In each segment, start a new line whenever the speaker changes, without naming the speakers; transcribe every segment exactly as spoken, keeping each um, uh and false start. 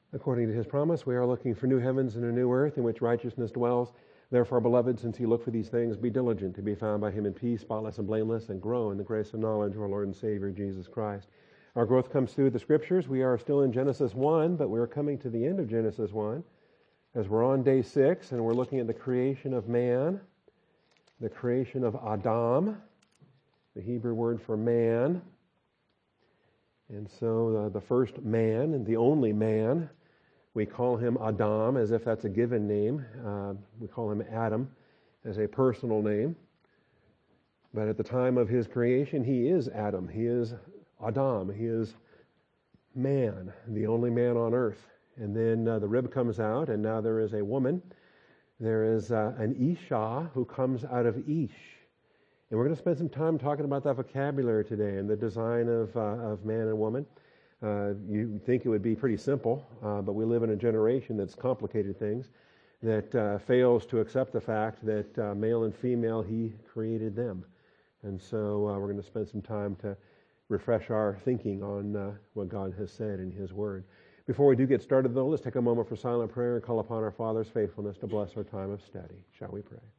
According to his promise, we are looking for new heavens and a new earth in which righteousness dwells. Therefore, beloved, since you look for these things, be diligent to be found by him in peace, spotless and blameless, and grow in the grace and knowledge of our Lord and Savior, Jesus Christ. Our growth comes through the Scriptures. We are still in Genesis one, but we're coming to the end of Genesis one as we're on day six, and we're looking at the creation of man, the creation of Adam, the Hebrew word for man. And so uh, the first man and the only man, we call him Adam as if that's a given name. Uh, we call him Adam as a personal name. But at the time of his creation, he is Adam. He is Adam. He is man, the only man on earth. And then uh, the rib comes out, and now there is a woman. There is uh, an Isha who comes out of Ish. And we're going to spend some time talking about that vocabulary today and the design of uh, of man and woman. Uh, you think it would be pretty simple, uh, but we live in a generation that's complicated things, that uh, fails to accept the fact that uh, male and female, he created them. And so uh, we're going to spend some time to refresh our thinking on uh, what God has said in his word. Before we do get started, though, let's take a moment for silent prayer and call upon our Father's faithfulness to bless our time of study. Shall we pray?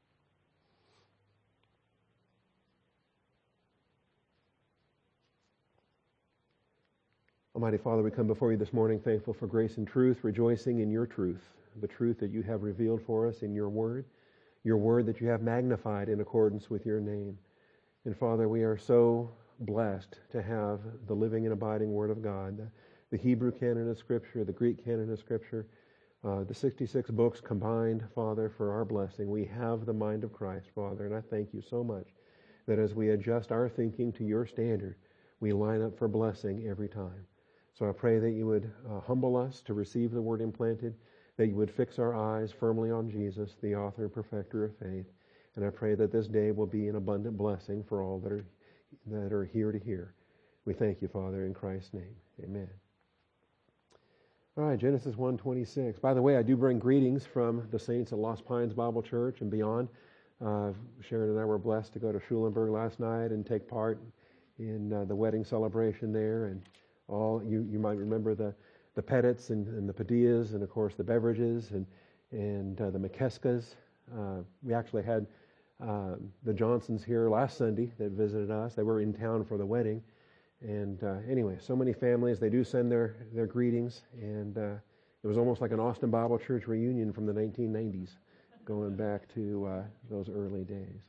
Almighty Father, we come before you this morning thankful for grace and truth, rejoicing in your truth, the truth that you have revealed for us in your word, your word that you have magnified in accordance with your name. And Father, we are so blessed to have the living and abiding word of God, the, the Hebrew canon of Scripture, the Greek canon of Scripture, uh, the sixty-six books combined, Father, for our blessing. We have the mind of Christ, Father, and I thank you so much that as we adjust our thinking to your standard, we line up for blessing every time. So I pray that you would uh, humble us to receive the word implanted, that you would fix our eyes firmly on Jesus, the author and perfecter of faith. And I pray that this day will be an abundant blessing for all that are that are here to hear. We thank you, Father, in Christ's name. Amen. All right, Genesis one twenty-six. By the way, I do bring greetings from the saints at Lost Pines Bible Church and beyond. Uh, Sharon and I were blessed to go to Schulenburg last night and take part in uh, the wedding celebration there. And all you, you might remember the, the Pettits and, and the Padillas and, of course, the Beverages and, and uh, the McKeskas. Uh, we actually had uh, the Johnsons here last Sunday that visited us. They were in town for the wedding. And uh, anyway, so many families, they do send their, their greetings. And uh, it was almost like an Austin Bible Church reunion from the nineteen nineties, going back to uh, those early days.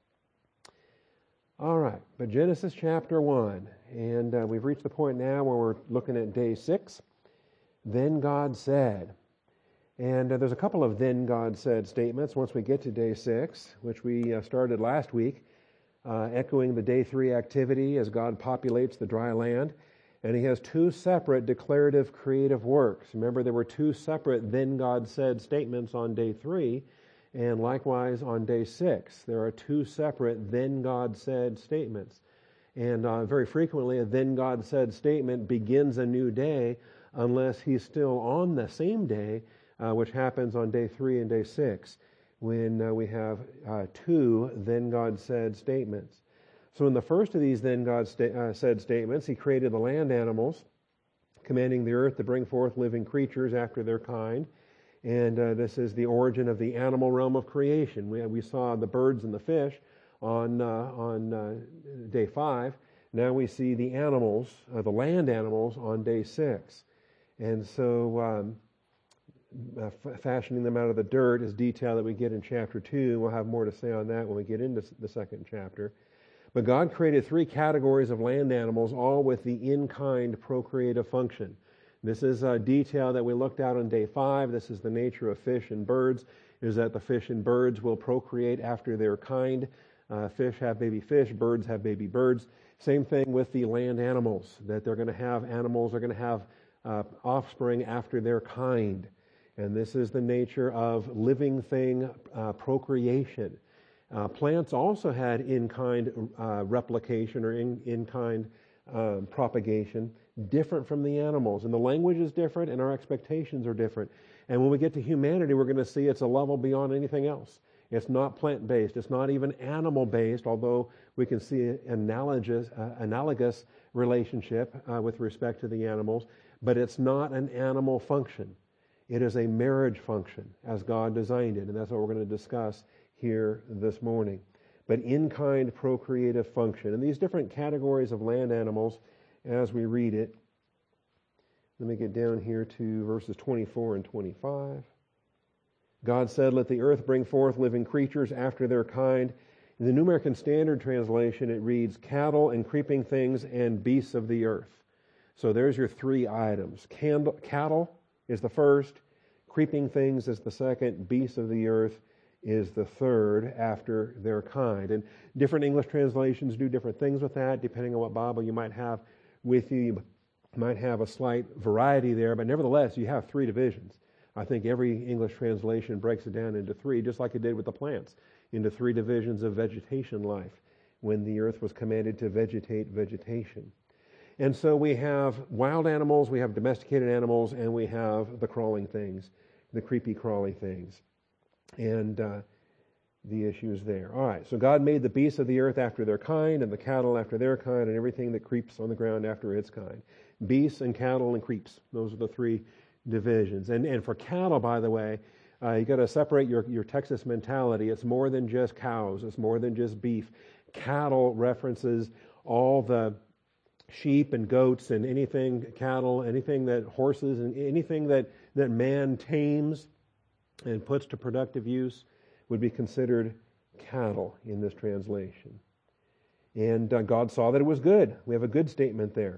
All right, but Genesis chapter one, and uh, we've reached the point now where we're looking at day six. Then God said, and uh, there's a couple of then God said statements once we get to day six, which we uh, started last week, uh, echoing the day three activity as God populates the dry land. And he has two separate declarative creative works. Remember, there were two separate then God said statements on day three. And likewise on day six, there are two separate then God said statements. And uh, very frequently a then God said statement begins a new day unless he's still on the same day, uh, which happens on day three and day six, when uh, we have uh, two then God said statements. So in the first of these then God sta- uh, said statements, he created the land animals, commanding the earth to bring forth living creatures after their kind. And uh, this is the origin of the animal realm of creation. We, we saw the birds and the fish on uh, on uh, day five. Now we see the animals, uh, the land animals, on day six. And so um, uh, f- fashioning them out of the dirt is detail that we get in chapter two. We'll have more to say on that when we get into the second chapter. But God created three categories of land animals, all with the in-kind procreative function. This is a detail that we looked at on day five. This is the nature of fish and birds, is that the fish and birds will procreate after their kind. Uh, fish have baby fish, birds have baby birds. Same thing with the land animals, that they're going to have animals are going to have uh, offspring after their kind. And this is the nature of living thing uh, procreation. Uh, plants also had in-kind uh, replication or in, in-kind um, propagation, different from the animals. And the language is different and our expectations are different. And when we get to humanity, we're going to see it's a level beyond anything else. It's not plant-based. It's not even animal-based, although we can see analogous, uh, analogous relationship uh, with respect to the animals, but it's not an animal function. It is a marriage function as God designed it, and that's what we're going to discuss here this morning. But in-kind procreative function. And these different categories of land animals, as we read it, let me get down here to verses twenty-four and twenty-five. God said, "Let the earth bring forth living creatures after their kind." In the New American Standard Translation, it reads, "Cattle and creeping things and beasts of the earth." So there's your three items. Candle, cattle is the first, creeping things is the second, beasts of the earth is the third after their kind. And different English translations do different things with that, depending on what Bible you might have with you. You might have a slight variety there, but nevertheless, you have three divisions. I think every English translation breaks it down into three, just like it did with the plants, into three divisions of vegetation life when the earth was commanded to vegetate vegetation. And so we have wild animals, we have domesticated animals, and we have the crawling things, the creepy crawly things. And uh, the issues there. All right, so God made the beasts of the earth after their kind, and the cattle after their kind, and everything that creeps on the ground after its kind. Beasts and cattle and creeps. Those are the three divisions. And and for cattle, by the way, uh, you got to separate your, your Texas mentality. It's more than just cows. It's more than just beef. Cattle references all the sheep and goats and anything cattle, anything that horses and anything that, that man tames and puts to productive use would be considered cattle in this translation. And uh, God saw that it was good. We have a good statement there.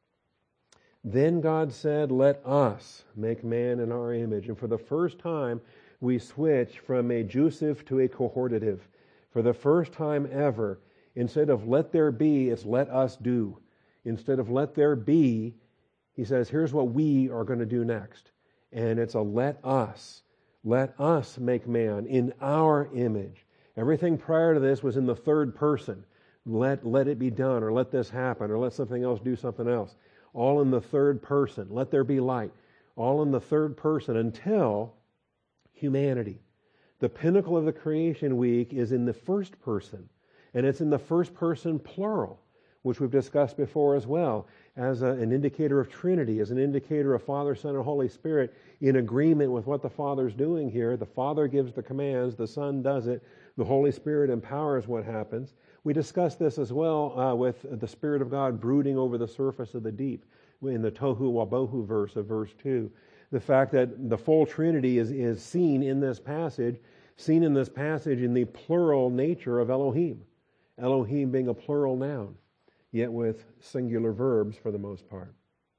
Then God said, "Let us make man in our image." And for the first time, we switch from a jussive to a cohortative. For the first time ever, instead of "let there be," it's "let us do." Instead of "let there be," he says, here's what we are going to do next. And it's a "let us." Let us make man in our image. Everything prior to this was in the third person. Let, let it be done, or let this happen, or let something else do something else. All in the third person. Let there be light. All in the third person until humanity. The pinnacle of the creation week is in the first person. And it's in the first person plural, which we've discussed before as well, as a, an indicator of Trinity, as an indicator of Father, Son, and Holy Spirit in agreement with what the Father's doing here. The Father gives the commands, the Son does it, the Holy Spirit empowers what happens. We discussed this as well uh, with the Spirit of God brooding over the surface of the deep in the Tohu Wabohu verse of verse two. The fact that the full Trinity is, is seen in this passage, seen in this passage in the plural nature of Elohim. Elohim being a plural noun, yet with singular verbs for the most part.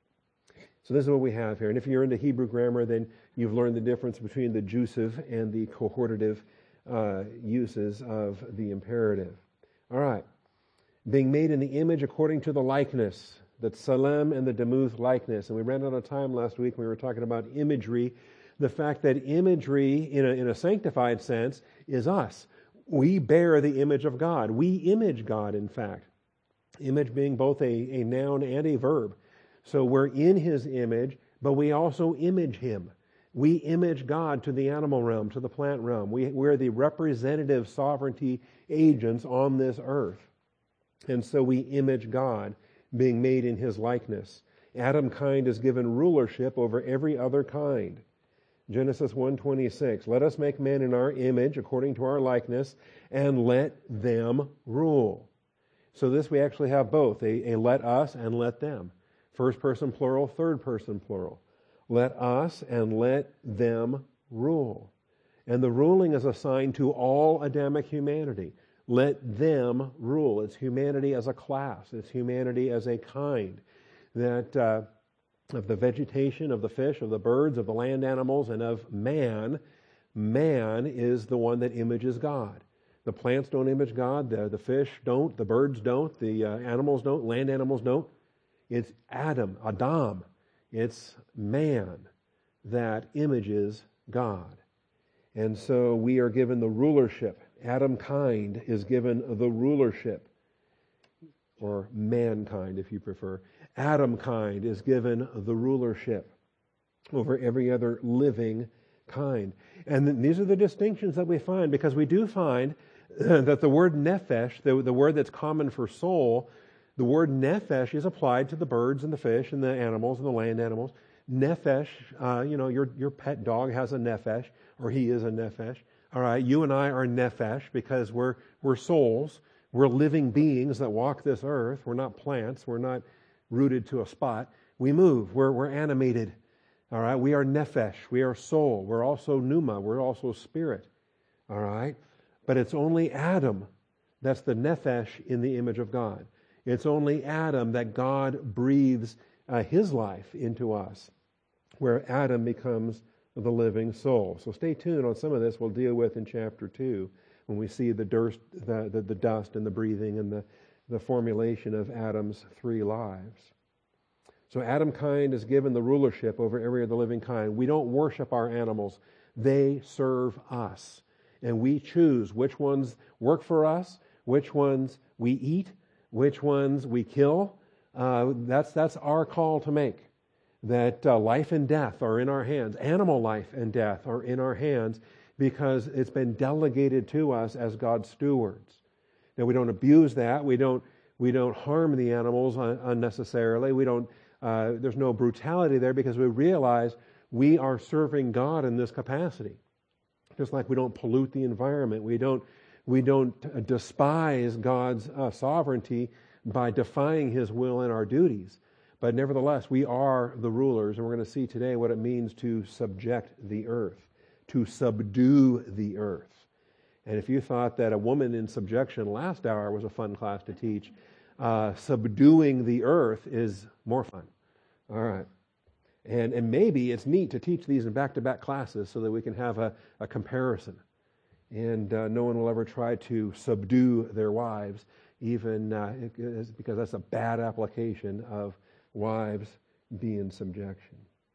So this is what we have here. And if you're into Hebrew grammar, then you've learned the difference between the jussive and the cohortative uh, uses of the imperative. All right. Being made in the image according to the likeness, the tselem and the demuth likeness. And we ran out of time last week when we were talking about imagery. The fact that imagery, in a, in a sanctified sense, is us. We bear the image of God. We image God, in fact. Image being both a, a noun and a verb. So we're in His image, but we also image Him. We image God to the animal realm, to the plant realm. We, we're the representative sovereignty agents on this earth. And so we image God, being made in His likeness. Adam kind is given rulership over every other kind. Genesis one twenty-six, "Let us make man in our image, according to our likeness, and let them rule." So this we actually have both, a, a let us and let them. First person plural, third person plural. Let us and let them rule. And the ruling is assigned to all Adamic humanity. Let them rule. It's humanity as a class. It's humanity as a kind. That uh, of the vegetation, of the fish, of the birds, of the land animals, and of man, man is the one that images God. The plants don't image God, the, the fish don't, the birds don't, the uh, animals don't, land animals don't. It's Adam, Adam. It's man that images God. And so we are given the rulership. Adam kind is given the rulership, or mankind if you prefer. Adam kind is given the rulership over every other living kind. And these are the distinctions that we find, because we do find that the word nephesh, the, the word that's common for soul, The word nephesh is applied to the birds and the fish and the animals and the land animals. Nephesh, uh, you know, your your pet dog has a nephesh, or he is a nephesh. All right, you and I are nephesh because we're we're souls. We're living beings that walk this earth. We're not plants. We're not rooted to a spot. We move. We're we're animated. All right, we are nephesh. We are soul. We're also pneuma. We're also spirit. All right, but it's only Adam that's the nephesh in the image of God. It's only Adam that God breathes uh, his life into us, where Adam becomes the living soul. So stay tuned on some of this we'll deal with in chapter two when we see the dust, the, the, the dust and the breathing and the, the formulation of Adam's three lives. So Adam kind is given the rulership over every other living kind. We don't worship our animals. They serve us. And we choose which ones work for us, which ones we eat, which ones we kill. Uh, that's, that's our call to make. That uh, life and death are in our hands. Animal life and death are in our hands because it's been delegated to us as God's stewards. Now, we don't abuse that. We don't we don't harm the animals un- unnecessarily. We don't. Uh, there's no brutality there because we realize we are serving God in this capacity. Just like we don't pollute the environment, we don't we don't despise God's uh, sovereignty by defying His will in our duties. But nevertheless, we are the rulers, and we're going to see today what it means to subject the earth, to subdue the earth. And if you thought that a woman in subjection last hour was a fun class to teach, uh, subduing the earth is more fun. All right. And and maybe it's neat to teach these in back-to-back classes so that we can have a, a comparison. And uh, no one will ever try to subdue their wives, even uh, it, because that's a bad application of wives be in subjection.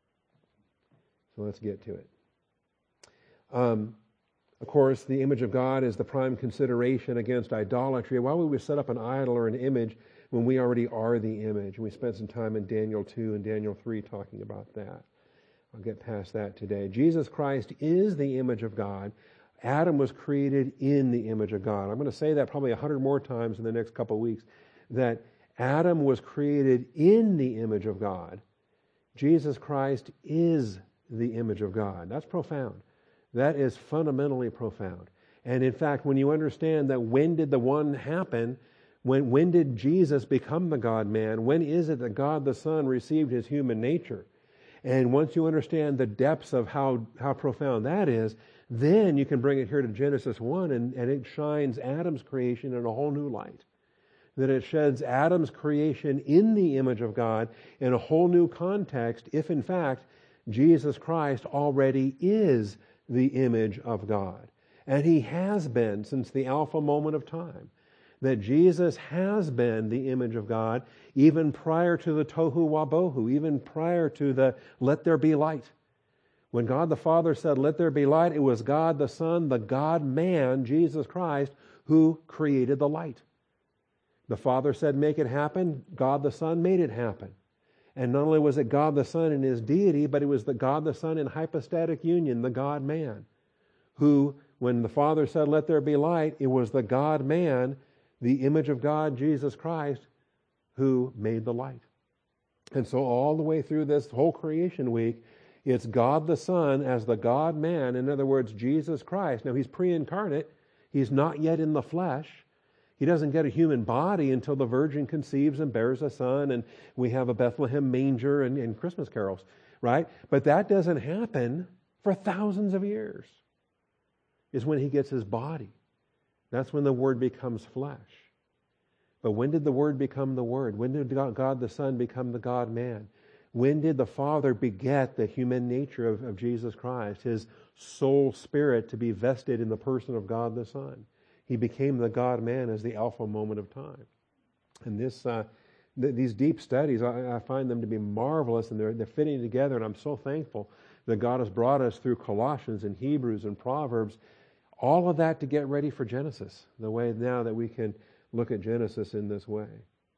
So let's get to it. Um, of course, the image of God is the prime consideration against idolatry. Why would we set up an idol or an image when we already are the image? And we spent some time in Daniel two and Daniel three talking about that. I'll get past that today. Jesus Christ is the image of God. Adam was created in the image of God. I'm going to say that probably a hundred more times in the next couple of weeks, that Adam was created in the image of God. Jesus Christ is the image of God. That's profound. That is fundamentally profound. And in fact, when you understand that when did the one happen, when, when did Jesus become the God-man? When is it that God the Son received his human nature? And once you understand the depths of how, how profound that is, then you can bring it here to Genesis one, and, and it shines Adam's creation in a whole new light. That it sheds Adam's creation in the image of God in a whole new context, if in fact Jesus Christ already is the image of God. And he has been since the Alpha moment of time. That Jesus has been the image of God even prior to the tohu wabohu, even prior to the let there be light. When God the Father said, let there be light, it was God the Son, the God-man, Jesus Christ, who created the light. The Father said, make it happen. God the Son made it happen. And not only was it God the Son in his deity, but it was the God the Son in hypostatic union, the God-man, who, when the Father said, let there be light, it was the God-man, the image of God, Jesus Christ, who made the light. And so all the way through this whole creation week, it's God the Son as the God-man, in other words, Jesus Christ. Now, he's pre-incarnate. He's not yet in the flesh. He doesn't get a human body until the virgin conceives and bears a son, and we have a Bethlehem manger and, and Christmas carols, right? But that doesn't happen for thousands of years, is when he gets his body. That's when the Word becomes flesh. But when did the Word become the Word? When did God the Son become the God-man? When did the Father beget the human nature of, of Jesus Christ, his soul spirit to be vested in the person of God the Son? He became the God-man as the Alpha moment of time. And this, uh, th- these deep studies, I, I find them to be marvelous, and they're, they're fitting together, and I'm so thankful that God has brought us through Colossians and Hebrews and Proverbs, all of that to get ready for Genesis, the way now that we can look at Genesis in this way.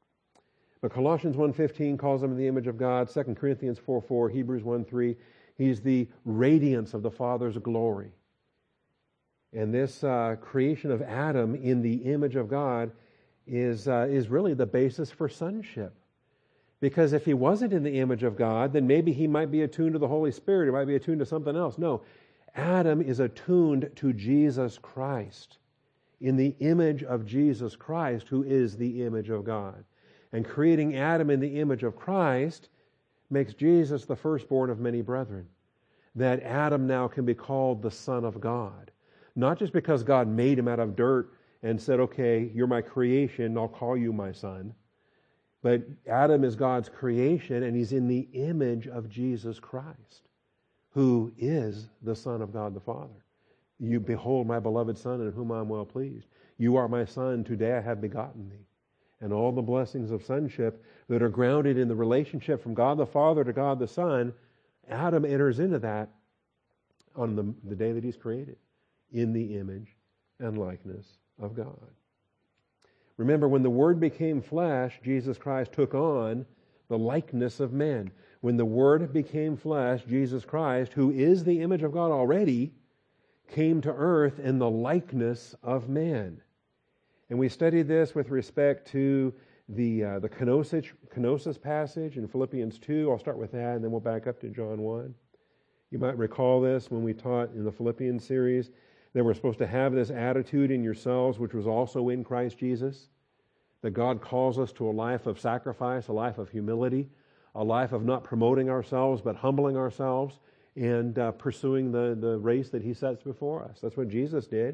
But Colossians one fifteen calls him the image of God. Second Corinthians four four, Hebrews one three, he's the radiance of the Father's glory. And this uh, creation of Adam in the image of God is, uh, is really the basis for sonship. Because if he wasn't in the image of God, then maybe he might be attuned to the Holy Spirit, or might be attuned to something else. No, Adam is attuned to Jesus Christ, in the image of Jesus Christ, who is the image of God. And creating Adam in the image of Christ makes Jesus the firstborn of many brethren. That Adam now can be called the Son of God. Not just because God made him out of dirt and said, okay, you're my creation, I'll call you my son. But Adam is God's creation, and he's in the image of Jesus Christ, who is the Son of God the Father. You behold my beloved Son, in whom I am well pleased. You are my Son, today I have begotten thee. And all the blessings of sonship that are grounded in the relationship from God the Father to God the Son, Adam enters into that on the, the day that he's created, in the image and likeness of God. Remember, when the Word became flesh, Jesus Christ took on the likeness of men. When the Word became flesh, Jesus Christ, who is the image of God already, came to earth in the likeness of man. And we studied this with respect to the uh, the kenosis, kenosis passage in Philippians two. I'll start with that, and then we'll back up to John one. You might recall this when we taught in the Philippians series, that we're supposed to have this attitude in yourselves, which was also in Christ Jesus, that God calls us to a life of sacrifice, a life of humility, a life of not promoting ourselves, but humbling ourselves and uh, pursuing the, the race that he sets before us. That's what Jesus did.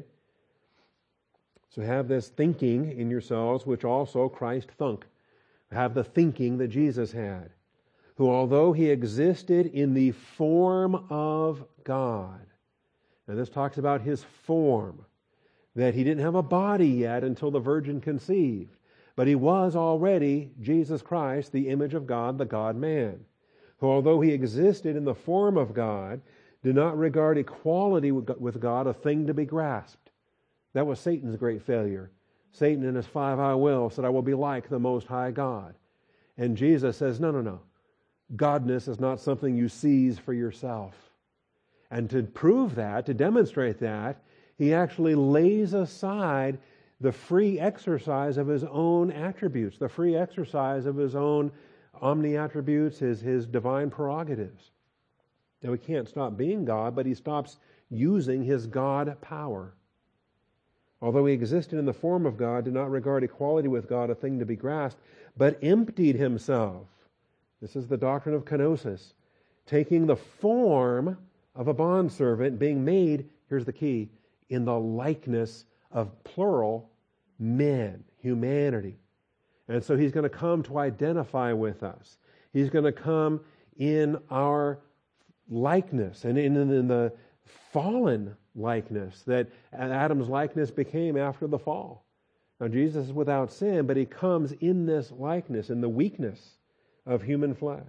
So have this thinking in yourselves, which also Christ thunk. Have the thinking that Jesus had, who although he existed in the form of God, now this talks about his form, that he didn't have a body yet until the virgin conceived, but he was already Jesus Christ, the image of God, the God-man, who although he existed in the form of God, did not regard equality with God a thing to be grasped. That was Satan's great failure. Satan in his five I will said, I will be like the Most High God. And Jesus says, no, no, no. Godness is not something you seize for yourself. And to prove that, to demonstrate that, he actually lays aside the free exercise of his own attributes, the free exercise of his own omni-attributes, his, his divine prerogatives. Now, he can't stop being God, but he stops using his God power. Although he existed in the form of God, did not regard equality with God a thing to be grasped, but emptied himself. This is the doctrine of kenosis. Taking the form of a bondservant, being made, here's the key, in the likeness of plural men, humanity. And so he's going to come to identify with us. He's going to come in our likeness and in, in the fallen likeness that Adam's likeness became after the fall. Now Jesus is without sin, but he comes in this likeness, in the weakness of human flesh,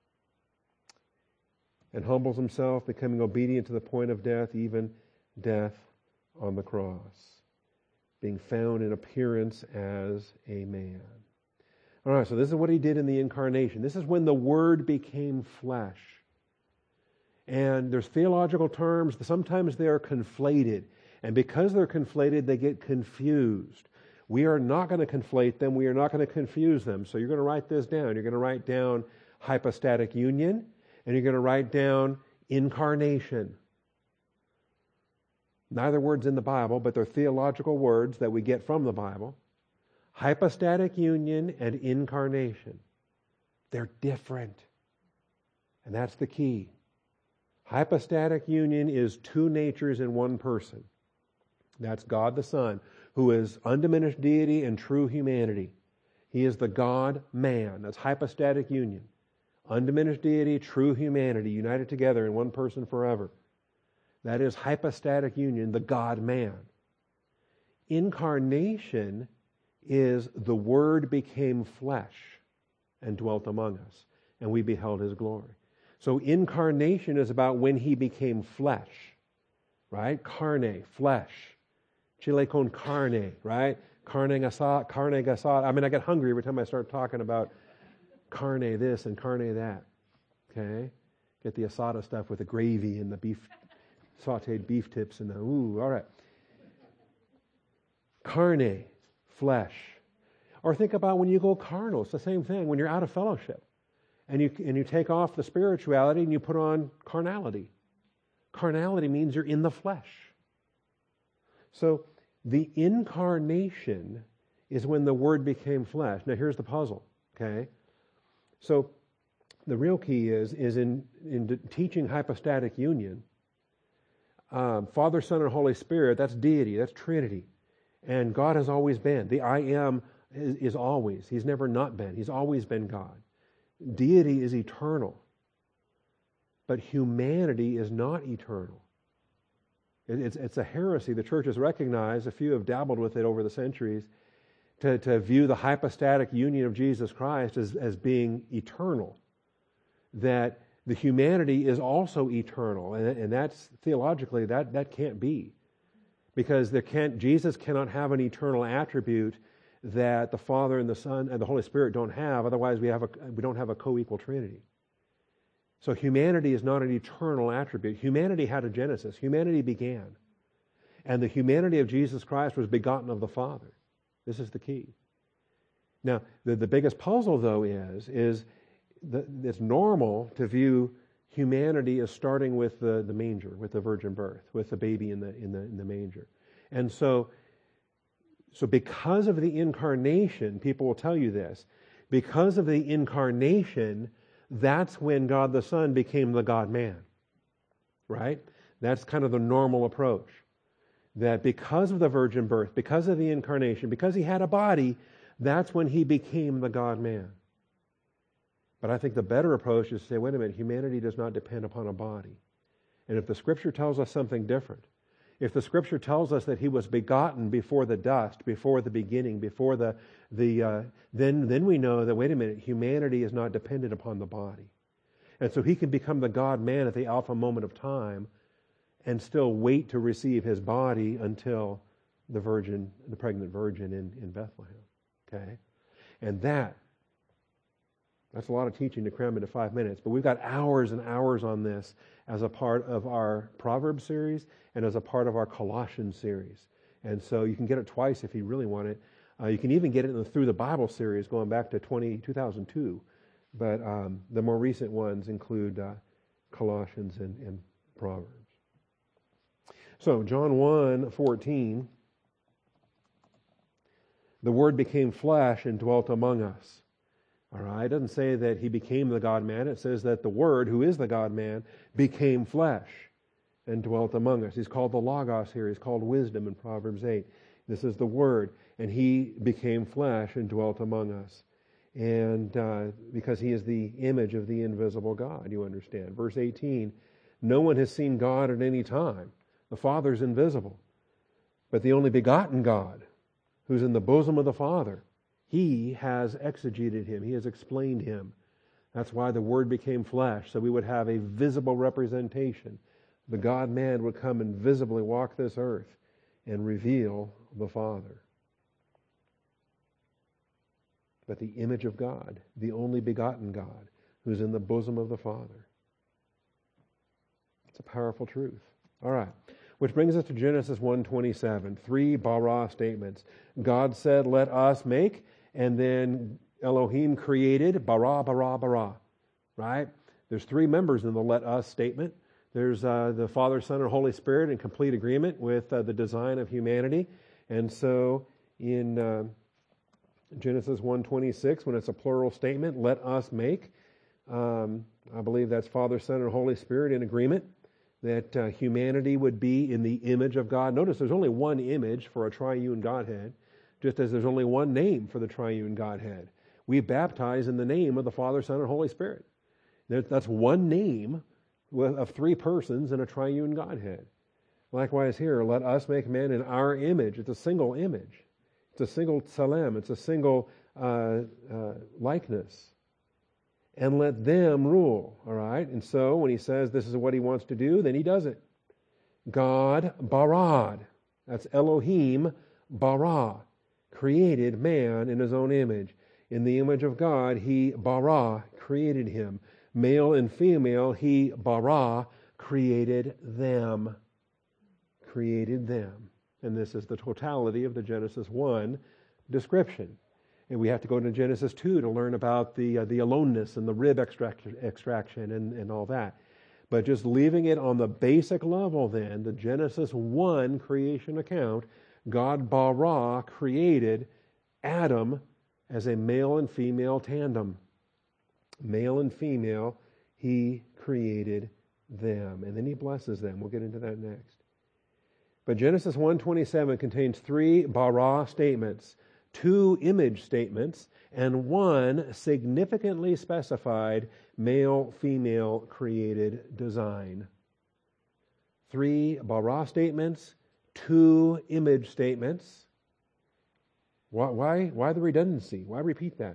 and humbles himself, becoming obedient to the point of death, even death on the cross, being found in appearance as a man. All right, so this is what he did in the incarnation. This is when the Word became flesh. And there's theological terms, sometimes they are conflated. And because they're conflated, they get confused. We are not going to conflate them. We are not going to confuse them. So you're going to write this down. You're going to write down hypostatic union, and you're going to write down incarnation. Neither word's in the Bible, but they're theological words that we get from the Bible. Hypostatic union and incarnation. They're different. And that's the key. Hypostatic union is two natures in one person. That's God the Son, who is undiminished deity and true humanity. He is the God-man. That's hypostatic union. Undiminished deity, true humanity, united together in one person forever. That is hypostatic union, the God-man. Incarnation is the Word became flesh and dwelt among us, and we beheld His glory. So incarnation is about when He became flesh, right? Carne, flesh. Chile con carne, right? Carne asada, carne asada. I mean, I get hungry every time I start talking about carne this and carne that, okay? Get the asada stuff with the gravy and the beef, sauteed beef tips and the, ooh, all right. Carne, flesh. Or think about when you go carnal. It's the same thing. When you're out of fellowship and you, and you take off the spirituality and you put on carnality. Carnality means you're in the flesh. So the incarnation is when the Word became flesh. Now here's the puzzle, okay? So the real key is, is in, in teaching hypostatic union, um, Father, Son, and Holy Spirit, that's deity, that's Trinity. And God has always been. The I am is, is always. He's never not been. He's always been God. Deity is eternal. But humanity is not eternal. It, it's, it's a heresy the church has recognized. A few have dabbled with it over the centuries. To, to view the hypostatic union of Jesus Christ as, as being eternal. That the humanity is also eternal. And, and that's, theologically, that, that can't be. Because there can't, Jesus cannot have an eternal attribute that the Father and the Son and the Holy Spirit don't have. Otherwise, we, have a, we don't have a co-equal Trinity. So humanity is not an eternal attribute. Humanity had a genesis. Humanity began. And the humanity of Jesus Christ was begotten of the Father. This is the key. Now, the, the biggest puzzle, though, is, is that it's normal to view humanity as starting with the, the manger, with the virgin birth, with the baby in the, in the, in the manger. And so, so because of the incarnation, people will tell you this, because of the incarnation, that's when God the Son became the God-man, right? That's kind of the normal approach. That because of the virgin birth, because of the incarnation, because he had a body, that's when he became the God-man. But I think the better approach is to say, wait a minute, humanity does not depend upon a body. And if the Scripture tells us something different, if the Scripture tells us that he was begotten before the dust, before the beginning, before the, the uh, then, then we know that, wait a minute, humanity is not dependent upon the body. And so he can become the God-man at the alpha moment of time and still wait to receive his body until the virgin, the pregnant virgin in, in Bethlehem. Okay? And that, that's a lot of teaching to cram into five minutes, but we've got hours and hours on this as a part of our Proverbs series and as a part of our Colossians series. And so you can get it twice if you really want it. Uh, you can even get it in the Through the Bible series going back to two thousand two. But um, the more recent ones include uh, Colossians and, and Proverbs. So John one fourteen, the Word became flesh and dwelt among us. All right, it doesn't say that he became the God-man. It says that the Word, who is the God-man, became flesh and dwelt among us. He's called the Logos here. He's called wisdom in Proverbs eight. This is the Word. And he became flesh and dwelt among us. And uh, because he is the image of the invisible God, you understand. Verse eighteen, no one has seen God at any time. The Father is invisible. But the only begotten God, who's in the bosom of the Father, he has exegeted him. He has explained him. That's why the Word became flesh, so we would have a visible representation. The God-man would come and visibly walk this earth and reveal the Father. But the image of God, the only begotten God, who's in the bosom of the Father. It's a powerful truth. All right. Which brings us to Genesis one twenty-seven. Three bara statements. God said, let us make, and then Elohim created, bara, bara, bara. Right? There's three members in the let us statement. There's uh, the Father, Son, and Holy Spirit in complete agreement with uh, the design of humanity. And so in uh, Genesis one twenty-six, when it's a plural statement, let us make, um, I believe that's Father, Son, and Holy Spirit in agreement that uh, humanity would be in the image of God. Notice there's only one image for a triune Godhead, just as there's only one name for the triune Godhead. We baptize in the name of the Father, Son, and Holy Spirit. That's one name of three persons in a triune Godhead. Likewise here, let us make man in our image. It's a single image. It's a single tselem. It's a single uh, uh, likeness. And let them rule, all right? And so when he says this is what he wants to do, then he does it. God barad, that's Elohim bara, created man in his own image. In the image of God, he bara, created him. Male and female, he bara, created them. Created them. And this is the totality of the Genesis one description. And we have to go to Genesis two to learn about the uh, the aloneness and the rib extraction, extraction and, and all that. But just leaving it on the basic level then, the Genesis one creation account, God bara created Adam as a male and female tandem. Male and female, he created them. And then he blesses them. We'll get into that next. But Genesis one twenty-seven contains three bara statements, two image statements, and one significantly specified male-female created design. Three bara statements, two image statements. Why, why, why the redundancy? Why repeat that?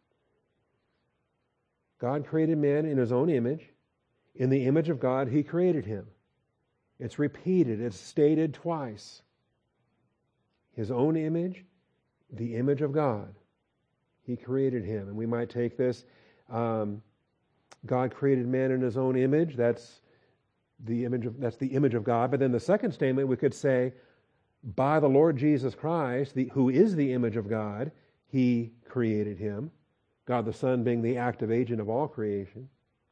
God created man in his own image. In the image of God, he created him. It's repeated. It's stated twice. His own image, the image of God. He created him. And we might take this, um, God created man in his own image. That's the image of, that's the image of God. But then the second statement, we could say, by the Lord Jesus Christ, the, who is the image of God, he created him. God the Son being the active agent of all creation.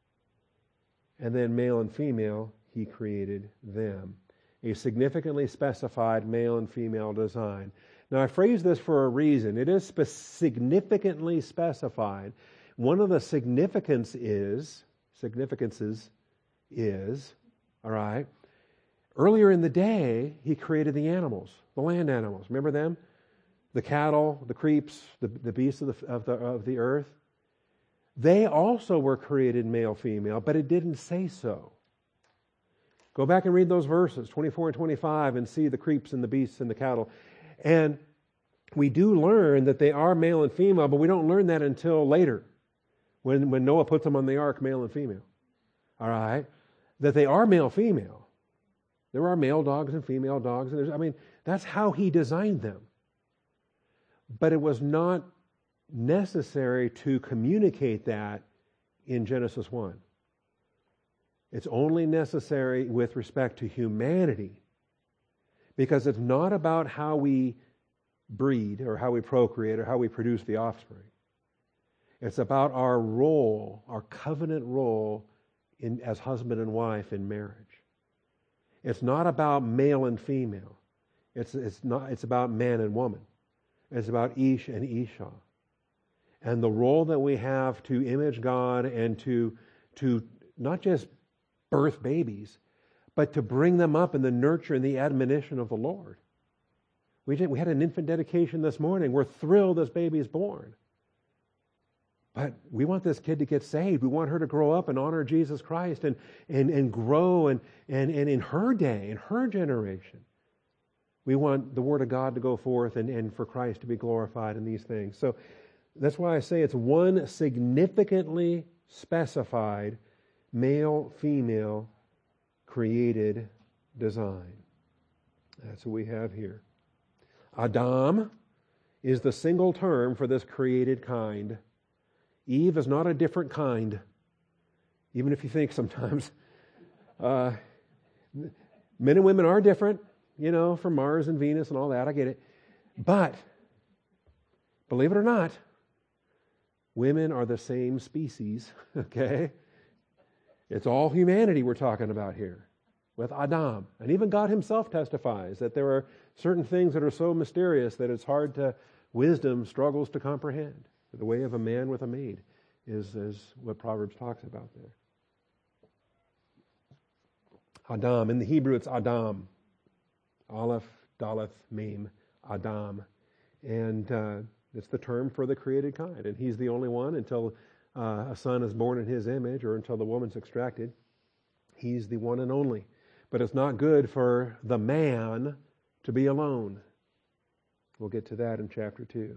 And then male and female, he created them. A significantly specified male and female design. Now I phrase this for a reason. It is spe- significantly specified. One of the significance is, significances is, all right, earlier in the day, he created the animals, the land animals. Remember them? The cattle, the creeps, the, the beasts of the, of the of the earth. They also were created male, female, but it didn't say so. Go back and read those verses, twenty-four and twenty-five, and see the creeps and the beasts and the cattle. And we do learn that they are male and female, but we don't learn that until later, when, when Noah puts them on the ark, male and female. All right? That they are male, female. There are male dogs and female dogs. And there's, I mean, that's how he designed them. But it was not necessary to communicate that in Genesis one. It's only necessary with respect to humanity, because it's not about how we breed or how we procreate or how we produce the offspring. It's about our role, our covenant role in, as husband and wife in marriage. It's not about male and female. It's, it's, not, it's about man and woman. It's about Ish and Isha. And the role that we have to image God and to, to not just birth babies, but to bring them up in the nurture and the admonition of the Lord. We did, we had an infant dedication this morning. We're thrilled this baby is born. But we want this kid to get saved. We want her to grow up and honor Jesus Christ and, and, and grow and, and, and in her day, in her generation. We want the Word of God to go forth and, and for Christ to be glorified in these things. So that's why I say it's one significantly specified male-female created design. That's what we have here. Adam is the single term for this created kind. Eve is not a different kind, even if you think sometimes. Uh, men and women are different, you know, from Mars and Venus and all that. I get it. But, believe it or not, women are the same species, okay? It's all humanity we're talking about here with Adam. And even God himself testifies that there are certain things that are so mysterious that it's hard to, wisdom struggles to comprehend. The way of a man with a maid is, is what Proverbs talks about there. Adam. In the Hebrew, it's Adam. Aleph, Daleth, Mem, Adam. And uh, it's the term for the created kind. And he's the only one until uh, a son is born in his image or until the woman's extracted. He's the one and only. But it's not good for the man to be alone. We'll get to that in chapter two.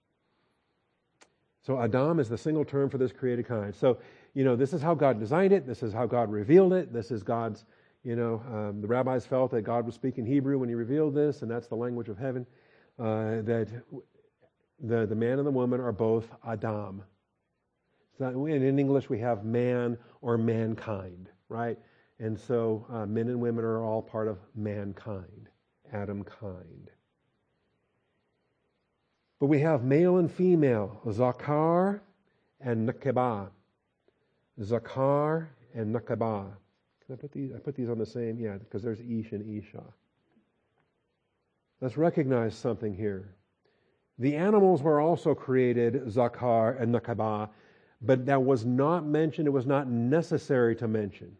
So Adam is the single term for this created kind. So, you know, this is how God designed it. This is how God revealed it. This is God's, you know, um, the rabbis felt that God was speaking Hebrew when he revealed this, and that's the language of heaven, uh, that the, the man and the woman are both Adam. So in English, we have man or mankind, right? And so uh, men and women are all part of mankind, Adam kind. But we have male and female, Zakar and Nakeba. Zakar and Nakeba. Can I put these? I put these on the same, yeah, because there's Ish and Isha. Let's recognize something here. The animals were also created, Zakar and Nakeba, but that was not mentioned, it was not necessary to mention.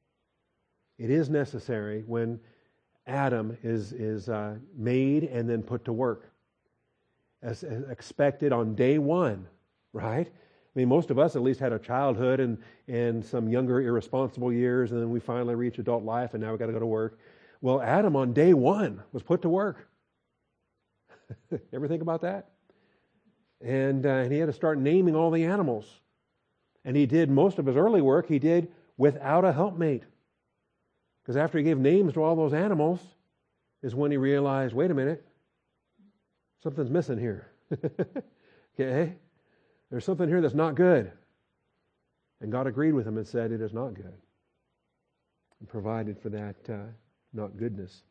It is necessary when Adam is, is uh, made and then put to work, as, as expected on day one, right? I mean, most of us at least had a childhood and, and some younger irresponsible years, and then we finally reach adult life, and now we've got to go to work. Well, Adam on day one was put to work. Ever think about that? And, uh, and he had to start naming all the animals. And he did most of his early work, he did without a helpmate. Because after he gave names to all those animals, is when he realized, wait a minute, something's missing here. Okay? There's something here that's not good. And God agreed with him and said it is not good. And provided for that uh, not goodness.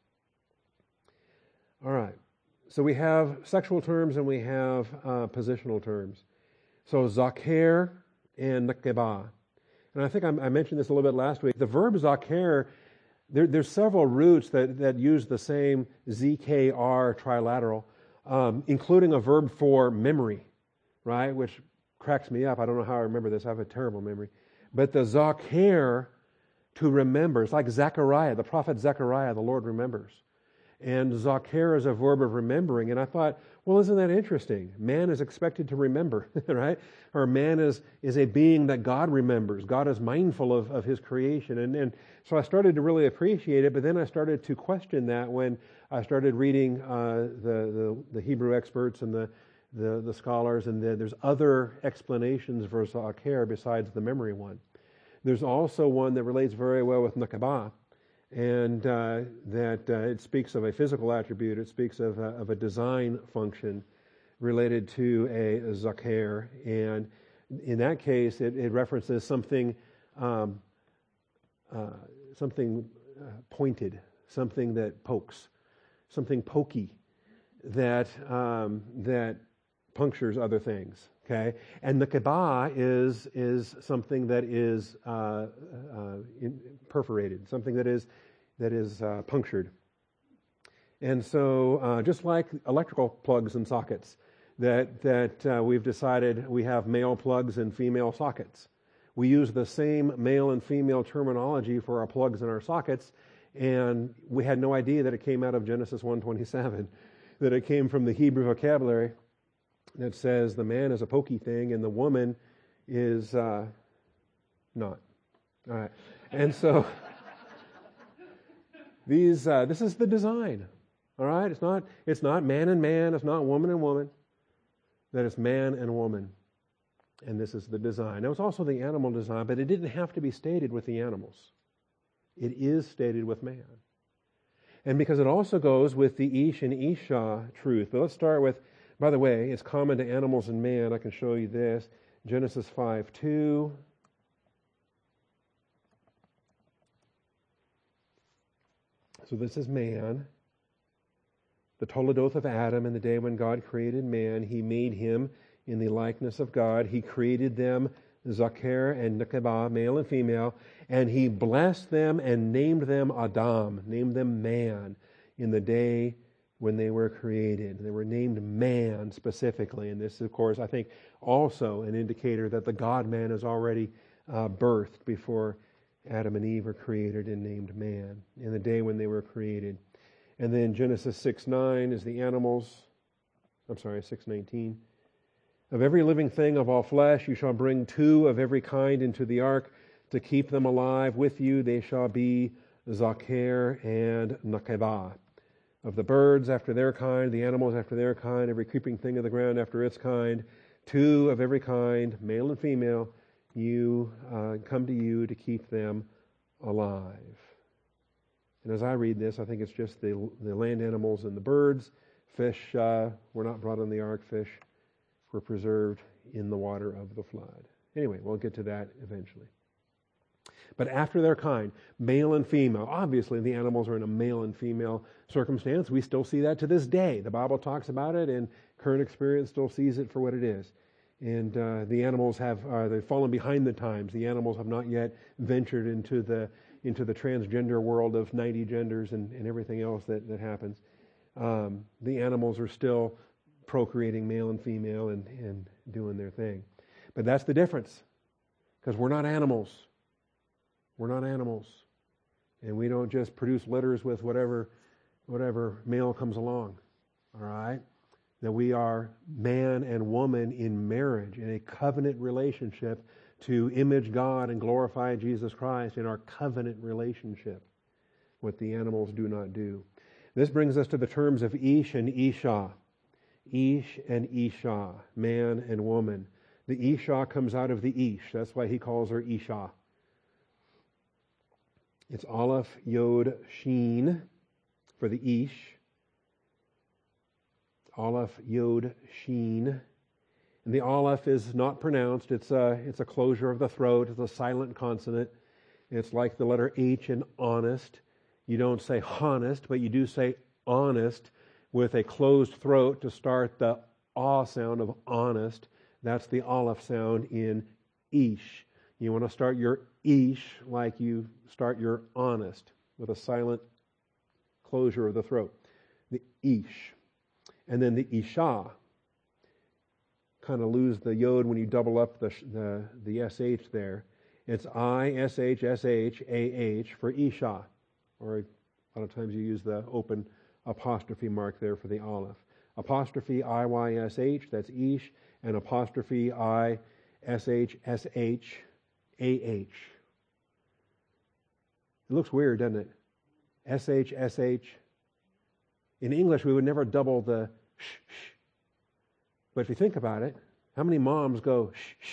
All right. So we have sexual terms and we have uh, positional terms. So Zakher and Nakeba. And I think I, I mentioned this a little bit last week. The verb Zakher, there, there's several roots that, that use the same Z K R trilateral, um, including a verb for memory, right? Which cracks me up. I don't know how I remember this. I have a terrible memory. But the Zakher, to remember, it's like Zechariah, the prophet Zechariah, the Lord remembers. And Zakher is a verb of remembering. And I thought, well, isn't that interesting? Man is expected to remember, right? Or man is, is a being that God remembers. God is mindful of, of his creation. And, and so I started to really appreciate it, but then I started to question that when I started reading uh, the, the, the Hebrew experts and the, the, the scholars, and the, there's other explanations for Zakher besides the memory one. There's also one that relates very well with Nakaba. And uh, that uh, it speaks of a physical attribute, it speaks of a, of a design function related to a, a Zakher. And in that case, it, it references something um, uh, something uh, pointed, something that pokes, something pokey that um, that punctures other things. Okay, and the Nakeba is is something that is uh, uh, in, perforated, something that is that is uh, punctured. And so, uh, just like electrical plugs and sockets, that that uh, we've decided we have male plugs and female sockets. We use the same male and female terminology for our plugs and our sockets, and we had no idea that it came out of Genesis one twenty-seven, that it came from the Hebrew vocabulary that says the man is a pokey thing and the woman is uh, not. All right, and so these uh, this is the design. All right, it's not it's not man and man, it's not woman and woman. That it's man and woman, and this is the design. Now it's also the animal design, but it didn't have to be stated with the animals. It is stated with man, and because it also goes with the Ish and Isha truth. But let's start with. By the way, it's common to animals and man. I can show you this. Genesis five two. So this is man. The Toledoth of Adam, in the day when God created man, he made him in the likeness of God. He created them, Zakher and Nakeba, male and female, and he blessed them and named them Adam, named them man, in the day when they were created. They were named man specifically. And this, of course, I think also an indicator that the God-man is already uh, birthed before Adam and Eve were created and named man, in the day when they were created. And then Genesis six nine is the animals. I'm sorry, six nineteen. Of every living thing of all flesh you shall bring two of every kind into the ark to keep them alive with you. They shall be Zakher and Nakeba. Of the birds after their kind, the animals after their kind, every creeping thing of the ground after its kind, two of every kind, male and female, you uh, come to you to keep them alive. And as I read this, I think it's just the the land animals and the birds. Fish uh, were not brought on the ark. Fish were preserved in the water of the flood. Anyway, we'll get to that eventually. but after their kind, male and female. Obviously, the animals are in a male and female circumstance. We still see that to this day. The Bible talks about it, and current experience still sees it for what it is. And uh, the animals have uh, they've fallen behind the times. The animals have not yet ventured into the into the transgender world of ninety genders and, and everything else that, that happens. Um, the animals are still procreating male and female and, and doing their thing. But that's the difference, because we're not animals. We're not animals. And we don't just produce litters with whatever whatever male comes along. All right? That we are man and woman in marriage, in a covenant relationship to image God and glorify Jesus Christ in our covenant relationship, what the animals do not do. This brings us to the terms of Ish and Isha. Ish and Isha, man and woman. The Isha comes out of the Ish. That's why he calls her Isha. It's Aleph, Yod, Sheen for the Ish. Aleph, Yod, Sheen. And the Aleph is not pronounced. It's a, it's a closure of the throat. It's a silent consonant. It's like the letter H in honest. You don't say honest, but you do say honest with a closed throat to start the ah sound of honest. That's the Aleph sound in Ish. You want to start your Ish like you start your honest, with a silent closure of the throat. The Ish. And then the Isha, kind of lose the yod when you double up the the, the S H there. It's I, S H, S H, A H for Isha. Or a lot of times you use the open apostrophe mark there for the Aleph. Apostrophe I, Y, S H, that's Ish, and apostrophe I, S H, S H, A H. It looks weird, doesn't it? S H, S H. In English, we would never double the sh, sh. But if you think about it, how many moms go sh, sh?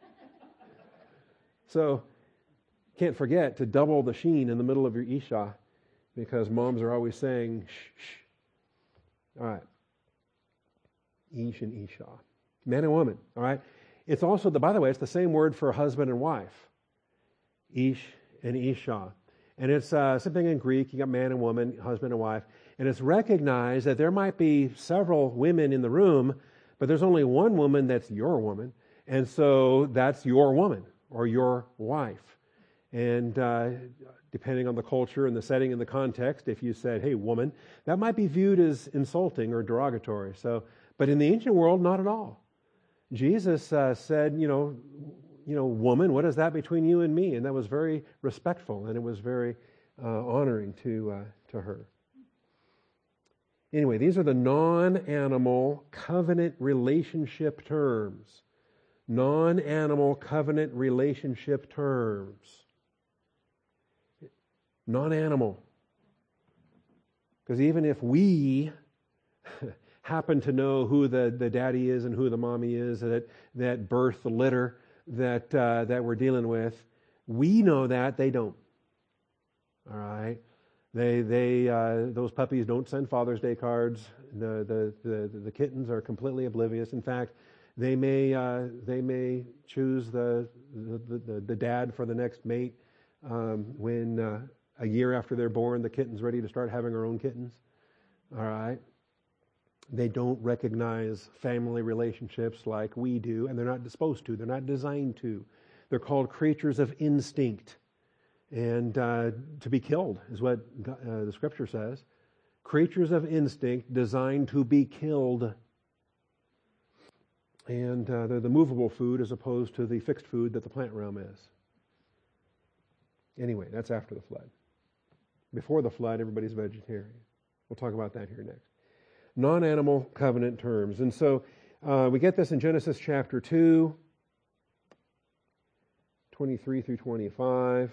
So, can't forget to double the sheen in the middle of your Isha, because moms are always saying sh, sh. All right. Ish and Isha. Man and woman, all right? It's also, the, by the way, it's the same word for husband and wife. Ish and Isha. And it's uh, something in Greek. You got man and woman, husband and wife. And it's recognized that there might be several women in the room, but there's only one woman that's your woman. And so that's your woman or your wife. And uh, depending on the culture and the setting and the context, if you said, hey, woman, that might be viewed as insulting or derogatory. So, but in the ancient world, not at all. Jesus uh, said, you know, you know, woman, what is that between you and me? And that was very respectful, and it was very uh, honoring to uh, to her. Anyway, these are the non-animal covenant relationship terms. Non-animal covenant relationship terms. Non-animal. Because even if we happen to know who the, the daddy is and who the mommy is that, that birthed the litter that uh, that we're dealing with, we know that, they don't. All right? They they uh, those puppies don't send Father's Day cards. The the the, the kittens are completely oblivious. In fact, they may uh, they may choose the the, the the dad for the next mate um, when uh, a year after they're born, the kitten's ready to start having her own kittens. All right. They don't recognize family relationships like we do, and they're not supposed to. They're not designed to. They're called creatures of instinct. And uh, to be killed is what uh, the Scripture says. Creatures of instinct designed to be killed. And uh, they're the movable food as opposed to the fixed food that the plant realm is. Anyway, that's after the flood. Before the flood, everybody's vegetarian. We'll talk about that here next. Non-animal covenant terms. And so uh, we get this in Genesis chapter two, twenty-three through twenty-five.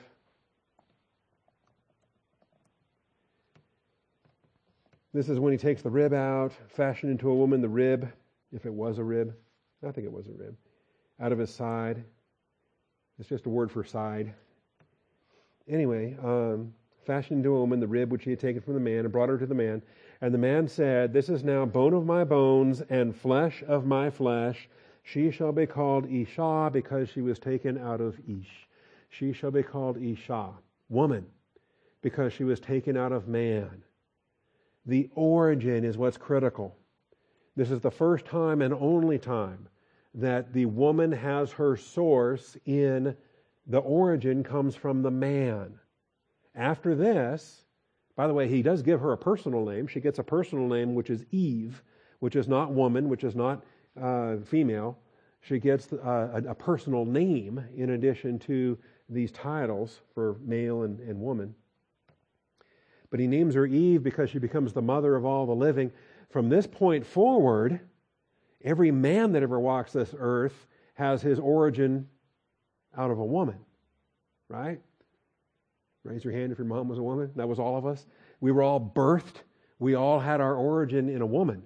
This is when he takes the rib out, fashioned into a woman the rib, if it was a rib. I think it was a rib. Out of his side. It's just a word for side. Anyway, um, fashioned into a woman the rib which he had taken from the man and brought her to the man. And the man said, this is now bone of my bones and flesh of my flesh. She shall be called Isha because she was taken out of Ish. She shall be called Isha, woman, because she was taken out of man. The origin is what's critical. This is the first time and only time that the woman has her source in the origin comes from the man. After this, by the way, he does give her a personal name. She gets a personal name, which is Eve, which is not woman, which is not uh, female. She gets uh, a, a personal name in addition to these titles for male and, and woman. But he names her Eve because she becomes the mother of all the living. From this point forward, every man that ever walks this earth has his origin out of a woman, right? Raise your hand if your mom was a woman. That was all of us. We were all birthed. We all had our origin in a woman.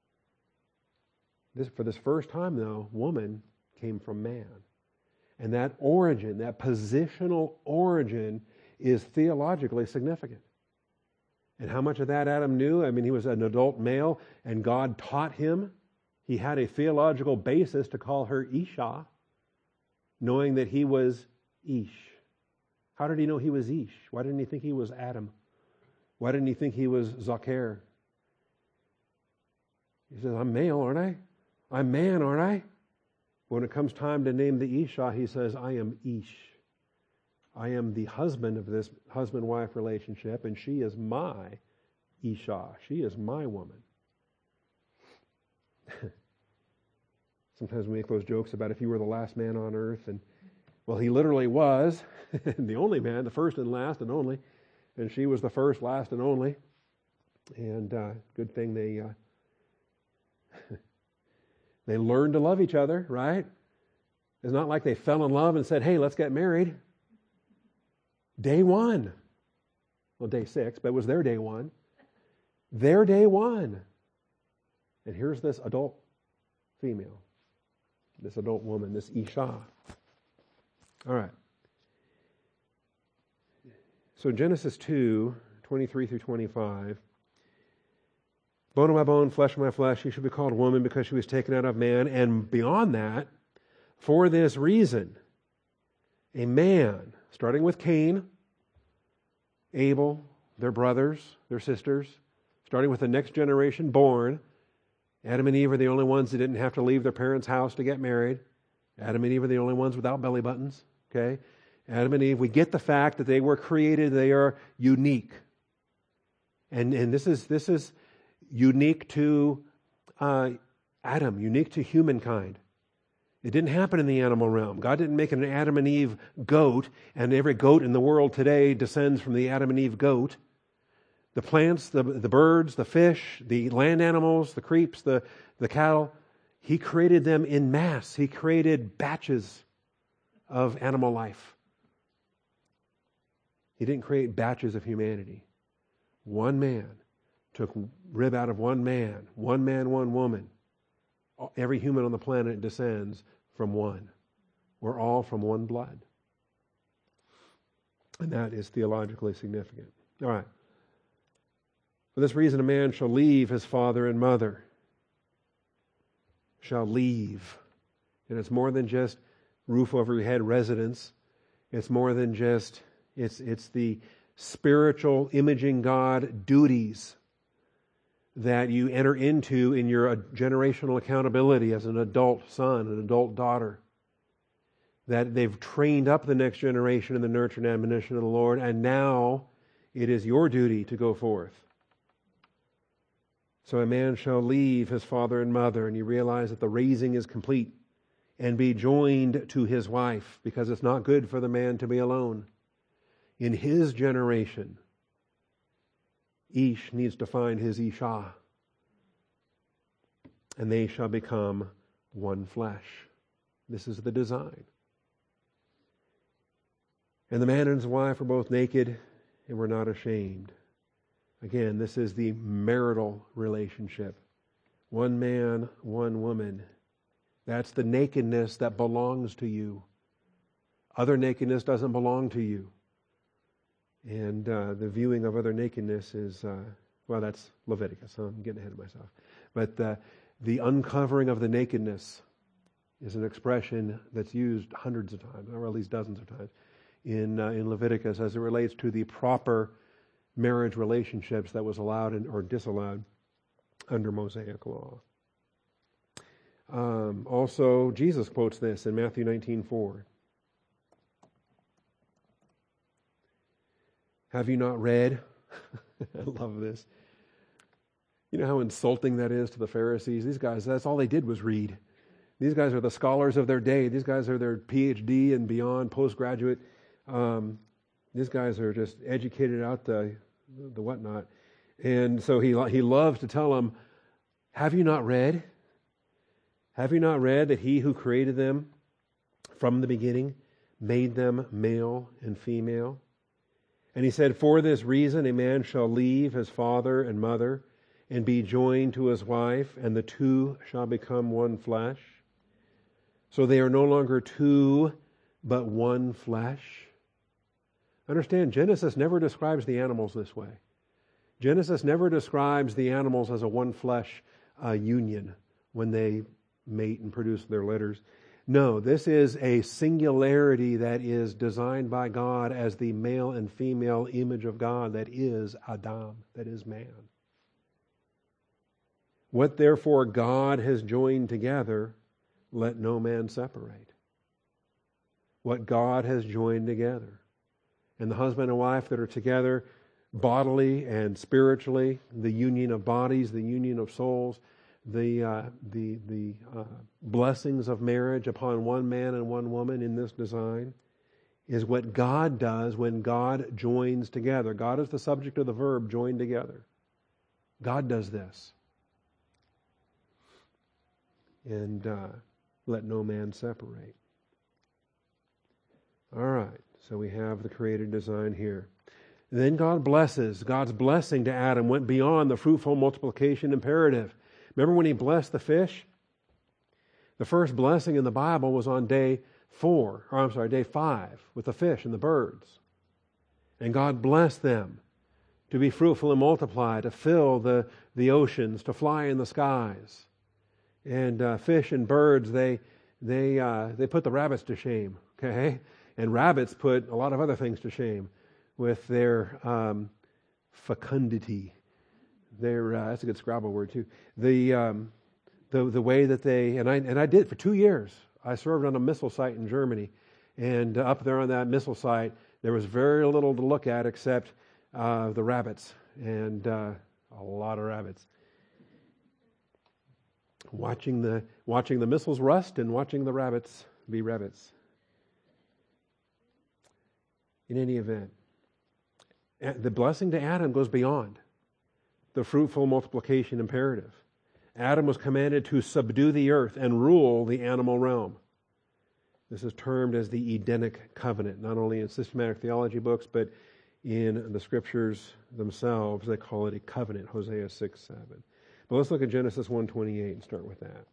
This, for this first time, though, woman came from man. And that origin, that positional origin, is theologically significant. And how much of that Adam knew? I mean, he was an adult male, and God taught him. He had a theological basis to call her Isha, knowing that he was Ish. How did he know he was Ish? Why didn't he think he was Adam? Why didn't he think he was Zakir? He says, I'm male, aren't I? I'm man, aren't I? When it comes time to name the Isha, he says, I am Ish. I am the husband of this husband-wife relationship, and she is my Isha. She is my woman. Sometimes we make those jokes about if you were the last man on earth, and well, he literally was the only man, the first and last and only, and she was the first, last, and only. And uh, good thing they uh, they learned to love each other, right? It's not like they fell in love and said, "Hey, let's get married." Day one, well, day six, but it was their day one. Their day one, and here's this adult female, this adult woman, this Isha. All right. So Genesis two, twenty-three through twenty-five. Bone of my bone, flesh of my flesh, she should be called woman because she was taken out of man. And beyond that, for this reason, a man, starting with Cain, Abel, their brothers, their sisters, starting with the next generation born. Adam and Eve are the only ones that didn't have to leave their parents' house to get married. Adam and Eve are the only ones without belly buttons. Okay? Adam and Eve, we get the fact that they were created, they are unique. And and this is this is unique to uh, Adam, unique to humankind. It didn't happen in the animal realm. God didn't make an Adam and Eve goat, and every goat in the world today descends from the Adam and Eve goat. The plants, the, the birds, the fish, the land animals, the creeps, the, the cattle, He created them in mass. He created batches of animal life. He didn't create batches of humanity. One man took rib out of one man, one man, one woman. Every human on the planet descends from one. We're all from one blood. And that is theologically significant. All right. For this reason, a man shall leave his father and mother. Shall leave. And it's more than just roof over your head residence. It's more than just, it's, it's the spiritual imaging God duties that you enter into in your generational accountability as an adult son, an adult daughter. That they've trained up the next generation in the nurture and admonition of the Lord, and now it is your duty to go forth. So a man shall leave his father and mother, and you realize that the raising is complete, and be joined to his wife, because it's not good for the man to be alone. In his generation, Ish needs to find his Isha, and they shall become one flesh. This is the design. And the man and his wife are both naked and were not ashamed. Again, this is the marital relationship. One man, one woman. That's the nakedness that belongs to you. Other nakedness doesn't belong to you. And uh, the viewing of other nakedness is, uh, well, that's Leviticus. So I'm getting ahead of myself. But uh, the uncovering of the nakedness is an expression that's used hundreds of times, or at least dozens of times, in uh, in Leviticus as it relates to the proper marriage relationships that was allowed and, or disallowed under Mosaic law. Um, also, Jesus quotes this in Matthew nineteen four. Have you not read? I love this. You know how insulting that is to the Pharisees? These guys, that's all they did was read. These guys are the scholars of their day. These guys are their P H D and beyond, postgraduate. Um, these guys are just educated out the the whatnot. And so he he loves to tell them, have you not read? Have you not read that he who created them from the beginning made them male and female? And he said, for this reason a man shall leave his father and mother and be joined to his wife, and the two shall become one flesh. So they are no longer two, but one flesh. Understand, Genesis never describes the animals this way. Genesis never describes the animals as a one flesh uh, union when they mate and produce their litters. No, this is a singularity that is designed by God as the male and female image of God that is Adam, that is man. What therefore God has joined together, let no man separate. What God has joined together. And the husband and wife that are together bodily and spiritually, the union of bodies, the union of souls, the uh, the the uh, blessings of marriage upon one man and one woman in this design is what God does when God joins together. God is the subject of the verb join together. God does this. And uh, let no man separate. All right, so we have the created design here. Then God blesses. God's blessing to Adam went beyond the fruitful multiplication imperative. Remember when he blessed the fish? The first blessing in the Bible was on day four, or I'm sorry, day five, with the fish and the birds. And God blessed them to be fruitful and multiply, to fill the, the oceans, to fly in the skies. And uh, fish and birds, they they uh, they put the rabbits to shame, okay? And rabbits put a lot of other things to shame with their um, fecundity. Their uh, that's a good Scrabble word too. The um, the the way that they and I and I did for two years. I served on a missile site in Germany, and uh, up there on that missile site, there was very little to look at except uh, the rabbits and uh, a lot of rabbits. Watching the watching the missiles rust and watching the rabbits be rabbits. In any event, the blessing to Adam goes beyond the fruitful multiplication imperative. Adam was commanded to subdue the earth and rule the animal realm. This is termed as the Edenic covenant, not only in systematic theology books, but in the scriptures themselves. They call it a covenant, Hosea six seven. But let's look at Genesis one twenty-eight and start with that.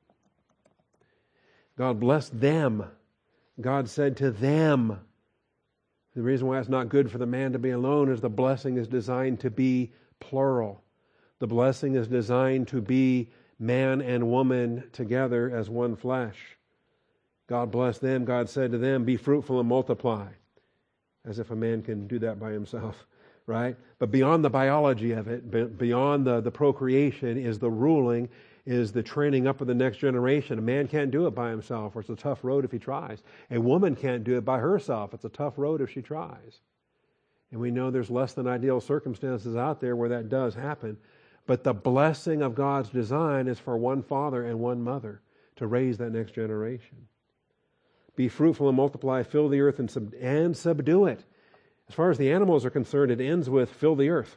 God blessed them. God said to them. The reason why it's not good for the man to be alone is the blessing is designed to be plural. The blessing is designed to be man and woman together as one flesh. God blessed them. God said to them, be fruitful and multiply. As if a man can do that by himself, right? But beyond the biology of it, beyond the, the procreation is the ruling, is the training up of the next generation. A man can't do it by himself, or it's a tough road if he tries. A woman can't do it by herself. It's a tough road if she tries. And we know there's less than ideal circumstances out there where that does happen. But the blessing of God's design is for one father and one mother to raise that next generation. Be fruitful and multiply, fill the earth and, sub- and subdue it. As far as the animals are concerned, it ends with fill the earth.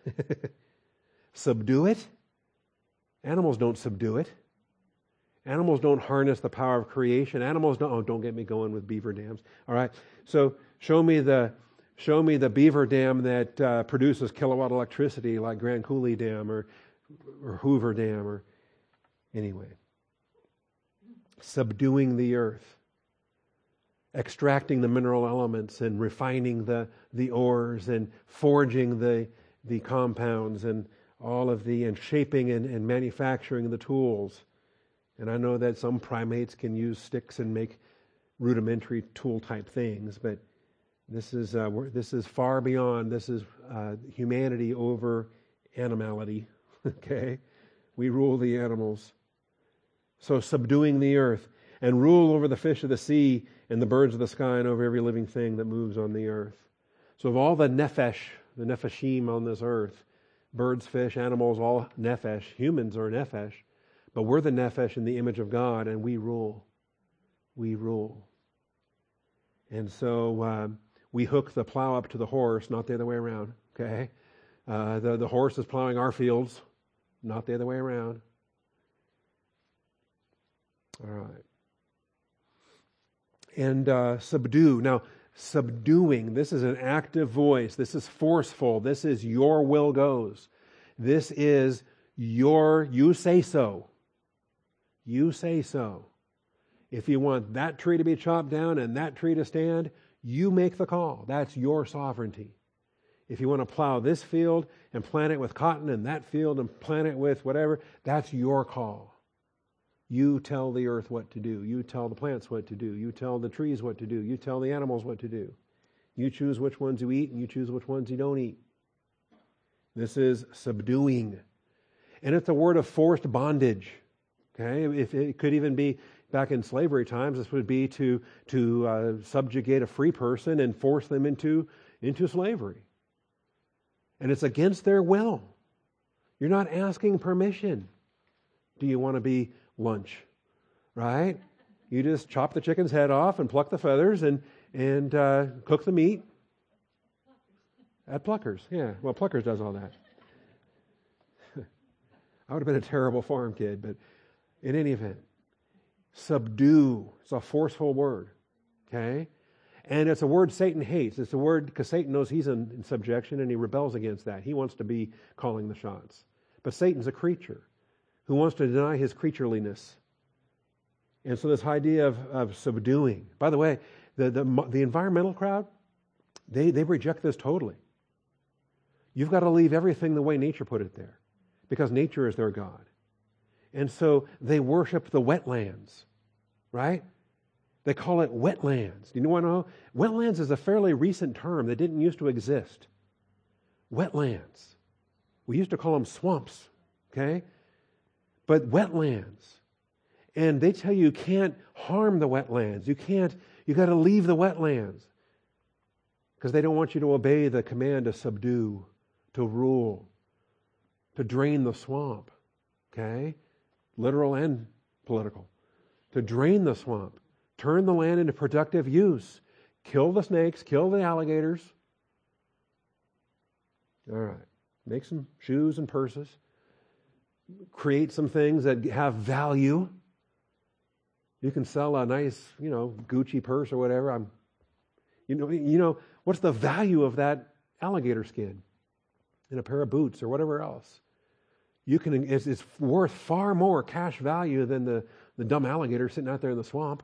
Subdue it? Animals don't subdue it. Animals don't harness the power of creation. Animals don't, oh, don't get me going with beaver dams. All right, so show me the show me the beaver dam that uh, produces kilowatt electricity like Grand Coulee Dam or, or Hoover Dam or anyway. Subduing the earth. Extracting the mineral elements and refining the, the ores and forging the, the compounds and all of the, and shaping and, and manufacturing the tools. And I know that some primates can use sticks and make rudimentary tool type things, but This is uh, this is far beyond. This is uh, humanity over animality. Okay, we rule the animals. So subduing the earth and rule over the fish of the sea and the birds of the sky and over every living thing that moves on the earth. So of all the nephesh, the nepheshim on this earth, birds, fish, animals, all nephesh. Humans are nephesh, but we're the nephesh in the image of God, and we rule. We rule. And so uh, we hook the plow up to the horse, not the other way around. Okay, uh, the the horse is plowing our fields, not the other way around. All right. And uh, subdue. Now, subduing, this is an active voice. This is forceful. This is your will goes. This is your, you say so. You say so. If you want that tree to be chopped down and that tree to stand, you make the call. That's your sovereignty. If you want to plow this field and plant it with cotton and that field and plant it with whatever, that's your call. You tell the earth what to do. You tell the plants what to do. You tell the trees what to do. You tell the animals what to do. You choose which ones you eat and you choose which ones you don't eat. This is subduing. And it's a word of forced bondage. Okay? If it could even be back in slavery times, this would be to, to uh, subjugate a free person and force them into, into slavery. And it's against their will. You're not asking permission. Do you want to be lunch, right? You just chop the chicken's head off and pluck the feathers and and uh, cook the meat at Pluckers. Yeah, well, Pluckers does all that. I would have been a terrible farm kid, but in any event, subdue. It's a forceful word, okay? And it's a word Satan hates. It's a word because Satan knows he's in, in subjection and he rebels against that. He wants to be calling the shots. But Satan's a creature who wants to deny his creatureliness. And so this idea of, of subduing. By the way, the, the, the environmental crowd, they, they reject this totally. You've got to leave everything the way nature put it there, because nature is their God. And so they worship the wetlands, right? They call it wetlands. Do you want to know? Wetlands is a fairly recent term that didn't used to exist. Wetlands. We used to call them swamps, okay? But wetlands. And they tell you you can't harm the wetlands. You can't, you got to leave the wetlands. Because they don't want you to obey the command to subdue, to rule, to drain the swamp. Okay? Literal and political. To drain the swamp. Turn the land into productive use. Kill the snakes, kill the alligators. All right. Make some shoes and purses. Create some things that have value. You can sell a nice, you know, Gucci purse or whatever. I'm, you know, you know, what's the value of that alligator skin in a pair of boots or whatever else? You can. It's, it's worth far more cash value than the, the dumb alligator sitting out there in the swamp.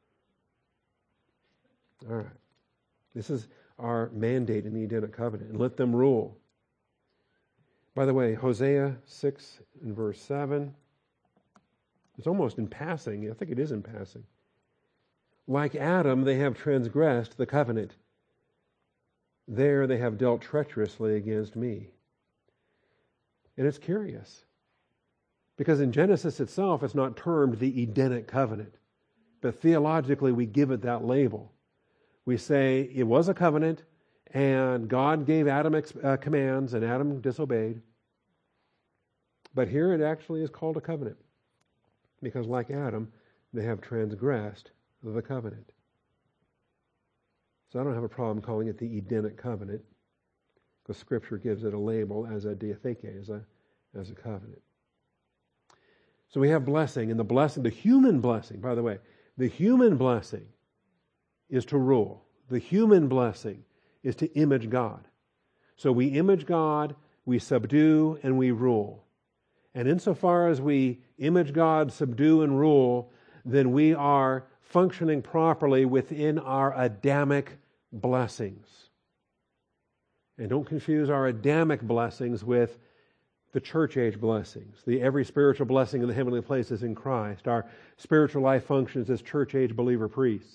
All right, this is our mandate in the Edenic covenant, and let them rule. By the way, Hosea six and verse seven, it's almost in passing. I think it is in passing. Like Adam, they have transgressed the covenant. There they have dealt treacherously against me. And it's curious, because in Genesis itself, it's not termed the Edenic covenant. But theologically, we give it that label. We say it was a covenant, and God gave Adam ex- uh, commands, and Adam disobeyed. But here it actually is called a covenant, because like Adam, they have transgressed the covenant. So I don't have a problem calling it the Edenic covenant, because Scripture gives it a label as a diatheke, as a, as a covenant. So we have blessing, and the blessing, the human blessing, by the way, the human blessing is to rule. The human blessing is to image God. So we image God, we subdue, and we rule. And insofar as we image God, subdue, and rule, then we are functioning properly within our Adamic blessings. And don't confuse our Adamic blessings with the church age blessings. The every spiritual blessing in the heavenly places in Christ. Our spiritual life functions as church age believer priests.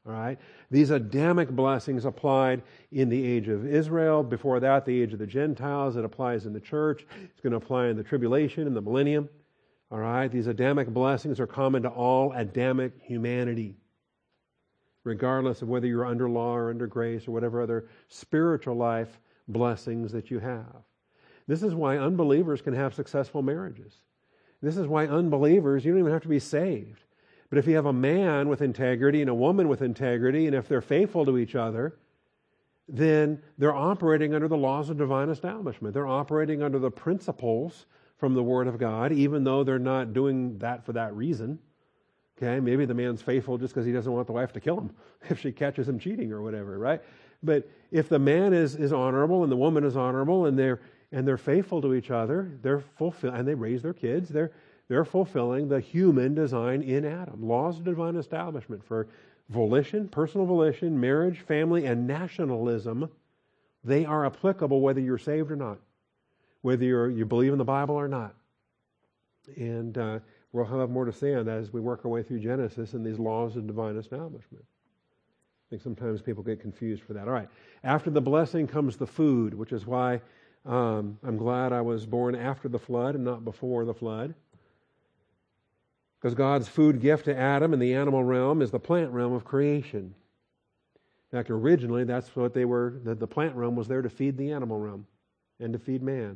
All right? These Adamic blessings applied in the age of Israel. Before that, the age of the Gentiles. It applies in the church. It's going to apply in the tribulation and the millennium. All right? These Adamic blessings are common to all Adamic humanity, regardless of whether you're under law or under grace or whatever other spiritual life blessings that you have. This is why unbelievers can have successful marriages. This is why unbelievers, you don't even have to be saved. But if you have a man with integrity and a woman with integrity, and if they're faithful to each other, then they're operating under the laws of divine establishment. They're operating under the principles from the Word of God, even though they're not doing that for that reason. Okay, maybe the man's faithful just because he doesn't want the wife to kill him if she catches him cheating or whatever, right? But if the man is, is honorable and the woman is honorable and they're and they're faithful to each other, they're fulfill and they raise their kids, they're they're fulfilling the human design in Adam. Laws of divine establishment for volition, personal volition, marriage, family, and nationalism. They are applicable whether you're saved or not, whether you're, you believe in the Bible or not. And uh, we'll have more to say on that as we work our way through Genesis and these laws of divine establishment. I think sometimes people get confused for that. All right. After the blessing comes the food, which is why um, I'm glad I was born after the flood and not before the flood. Because God's food gift to Adam in the animal realm is the plant realm of creation. In fact, originally that's what they were, the, the plant realm was there to feed the animal realm and to feed man.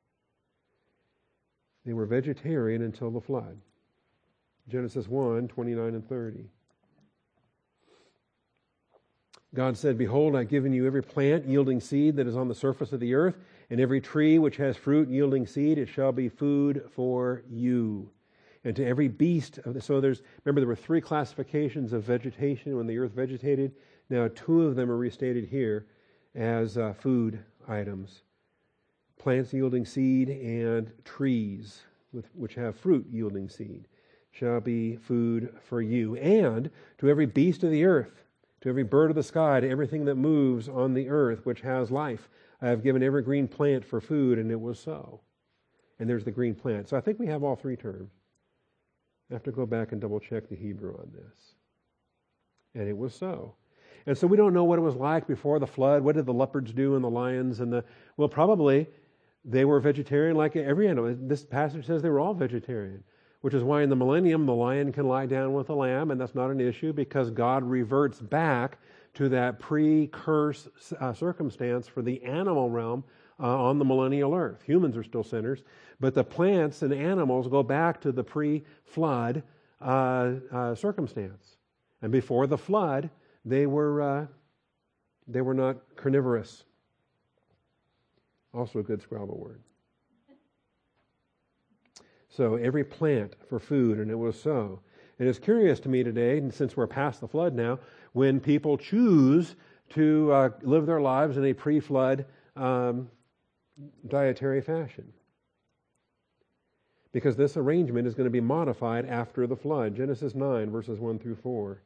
They were vegetarian until the flood. Genesis one, twenty-nine and thirty. God said, "Behold, I have given you every plant yielding seed that is on the surface of the earth, and every tree which has fruit yielding seed, it shall be food for you. And to every beast of the..." So there's, remember there were three classifications of vegetation when the earth vegetated. Now two of them are restated here as uh, food items. Plants yielding seed and trees with, which have fruit yielding seed shall be food for you. And to every beast of the earth, to every bird of the sky, to everything that moves on the earth which has life, I have given every green plant for food, and it was so. And there's the green plant. So I think we have all three terms. I have to go back and double check the Hebrew on this. And it was so. And so we don't know what it was like before the flood. What did the leopards do and the lions and the... Well, probably they were vegetarian like every animal. This passage says they were all vegetarian, which is why in the millennium the lion can lie down with the lamb, and that's not an issue because God reverts back to that pre-curse uh, circumstance for the animal realm uh, on the millennial earth. Humans are still sinners, but the plants and animals go back to the pre-flood uh, uh, circumstance. And before the flood, they were uh, they were not carnivorous. Also a good Scrabble word. So every plant for food, and it was so. And it's curious to me today, and since we're past the flood now, when people choose to uh, live their lives in a pre-flood um, dietary fashion. Because this arrangement is going to be modified after the flood. Genesis nine, verses one through four.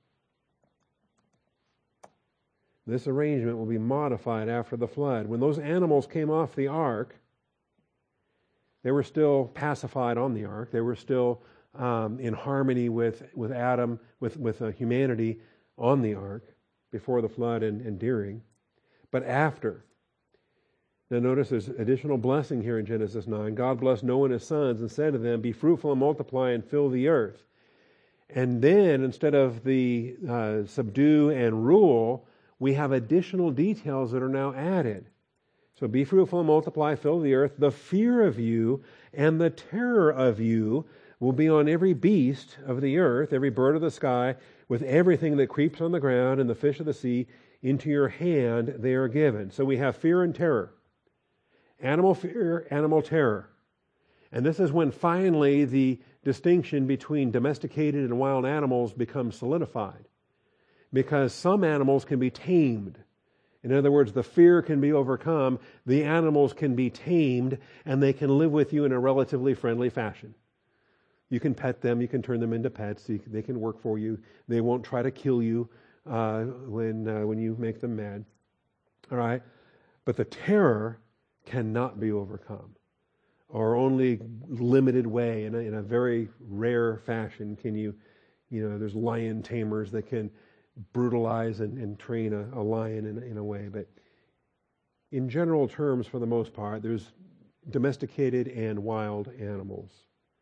This arrangement will be modified after the flood. When those animals came off the ark, they were still pacified on the ark. They were still um, in harmony with, with Adam, with, with uh, humanity on the ark before the flood and, and during. But after, now notice there's additional blessing here in Genesis nine. God blessed Noah and his sons and said to them, "Be fruitful and multiply and fill the earth." And then instead of the uh, subdue and rule, we have additional details that are now added. So be fruitful and multiply, fill the earth. The fear of you and the terror of you will be on every beast of the earth, every bird of the sky, with everything that creeps on the ground and the fish of the sea. Into your hand they are given. So we have fear and terror. Animal fear, animal terror. And this is when finally the distinction between domesticated and wild animals becomes solidified. Because some animals can be tamed. In other words, the fear can be overcome, the animals can be tamed, and they can live with you in a relatively friendly fashion. You can pet them, you can turn them into pets, you can, they can work for you, they won't try to kill you uh, when, uh, when you make them mad. All right? But the terror cannot be overcome, or only limited way, in a, in a very rare fashion can you, you know, there's lion tamers that can brutalize and, and train a, a lion in, in a way. But in general terms, for the most part, there's domesticated and wild animals.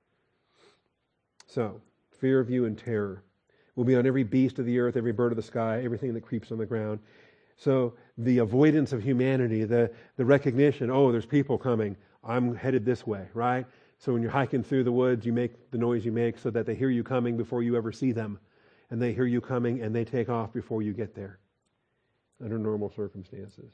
So, fear of you and terror will be on every beast of the earth, every bird of the sky, everything that creeps on the ground. So the avoidance of humanity, the, the recognition, oh, there's people coming, I'm headed this way, right? So when you're hiking through the woods, you make the noise you make so that they hear you coming before you ever see them. And they hear you coming and they take off before you get there, under normal circumstances.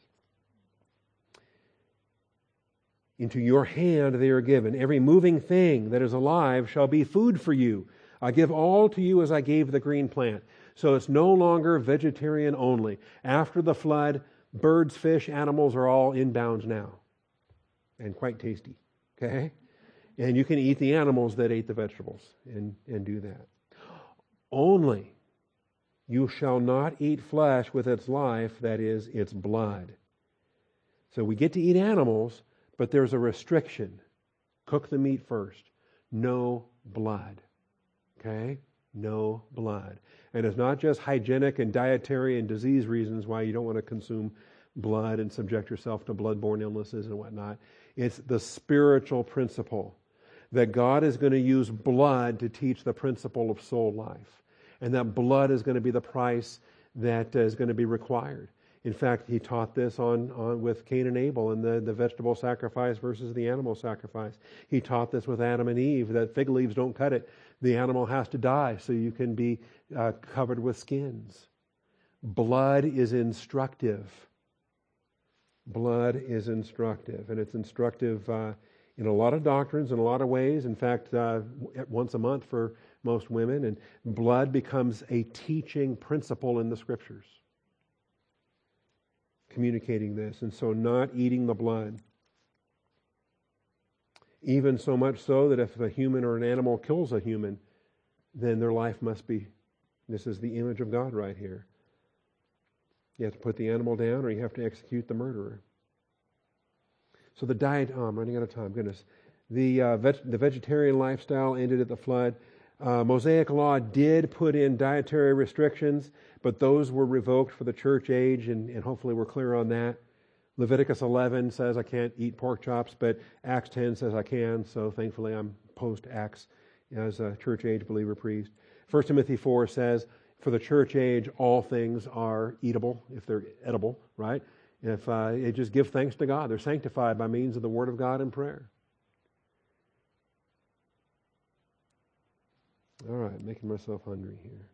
Into your hand they are given. Every moving thing that is alive shall be food for you. I give all to you as I gave the green plant. So it's no longer vegetarian only. After the flood, birds, fish, animals are all inbound now. And quite tasty. Okay? And you can eat the animals that ate the vegetables and, and do that. Only you shall not eat flesh with its life, that is, its blood. So we get to eat animals, but there's a restriction. Cook the meat first. No blood. Okay? No blood. And it's not just hygienic and dietary and disease reasons why you don't want to consume blood and subject yourself to blood-borne illnesses and whatnot. It's the spiritual principle that God is going to use blood to teach the principle of soul life. And that blood is going to be the price that is going to be required. In fact, he taught this on, on with Cain and Abel and the, the vegetable sacrifice versus the animal sacrifice. He taught this with Adam and Eve, that fig leaves don't cut it. The animal has to die so you can be uh, covered with skins. Blood is instructive. Blood is instructive. And it's instructive uh, in a lot of doctrines, in a lot of ways. In fact, uh, once a month for most women. And blood becomes a teaching principle in the Scriptures, communicating this. And so not eating the blood. Even so much so that if a human or an animal kills a human, then their life must be, this is the image of God right here. You have to put the animal down or you have to execute the murderer. So the diet, oh, I'm running out of time, goodness. The, uh, veg, the vegetarian lifestyle ended at the flood. Uh, Mosaic law did put in dietary restrictions, but those were revoked for the church age, and, and hopefully we're clear on that. Leviticus eleven says I can't eat pork chops, but Acts ten says I can, so thankfully I'm post-Acts as a church age believer priest. First Timothy four says, for the church age, all things are eatable, if they're edible, right? If uh, it just give thanks to God. They're sanctified by means of the Word of God and prayer. All right, making myself hungry here.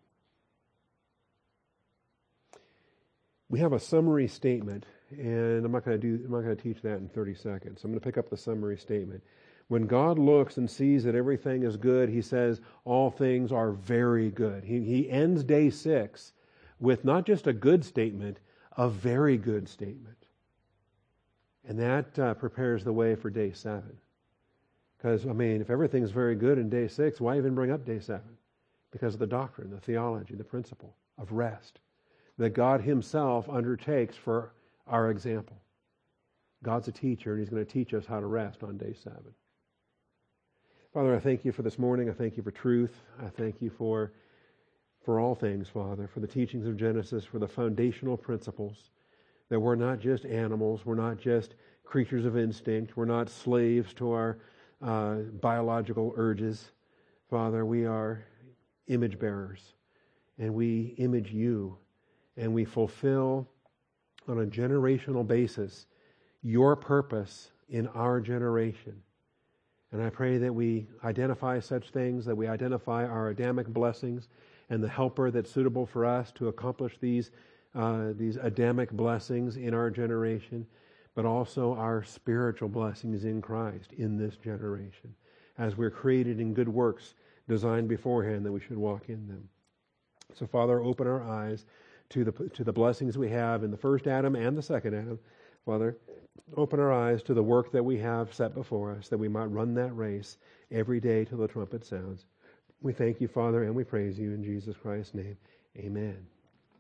We have a summary statement, and I'm not going to do. I'm not going to teach that in thirty seconds. I'm going to pick up the summary statement. When God looks and sees that everything is good, He says all things are very good. He, he ends day six with not just a good statement, a very good statement, and that uh, prepares the way for day seven. Because, I mean, if everything's very good in day six, why even bring up day seven? Because of the doctrine, the theology, the principle of rest that God Himself undertakes for our example. God's a teacher, and He's going to teach us how to rest on day seven. Father, I thank You for this morning. I thank You for truth. I thank You for, for all things, Father, for the teachings of Genesis, for the foundational principles that we're not just animals, we're not just creatures of instinct, we're not slaves to our Uh, biological urges. Father, we are image bearers, and we image You, and we fulfill on a generational basis Your purpose in our generation. And I pray that we identify such things, that we identify our Adamic blessings and the helper that's suitable for us to accomplish these, uh, these Adamic blessings in our generation, but also our spiritual blessings in Christ in this generation, as we're created in good works designed beforehand that we should walk in them. So, Father, open our eyes to the to the blessings we have in the first Adam and the second Adam. Father, open our eyes to the work that we have set before us, that we might run that race every day till the trumpet sounds. We thank You, Father, and we praise You in Jesus Christ's name. Amen.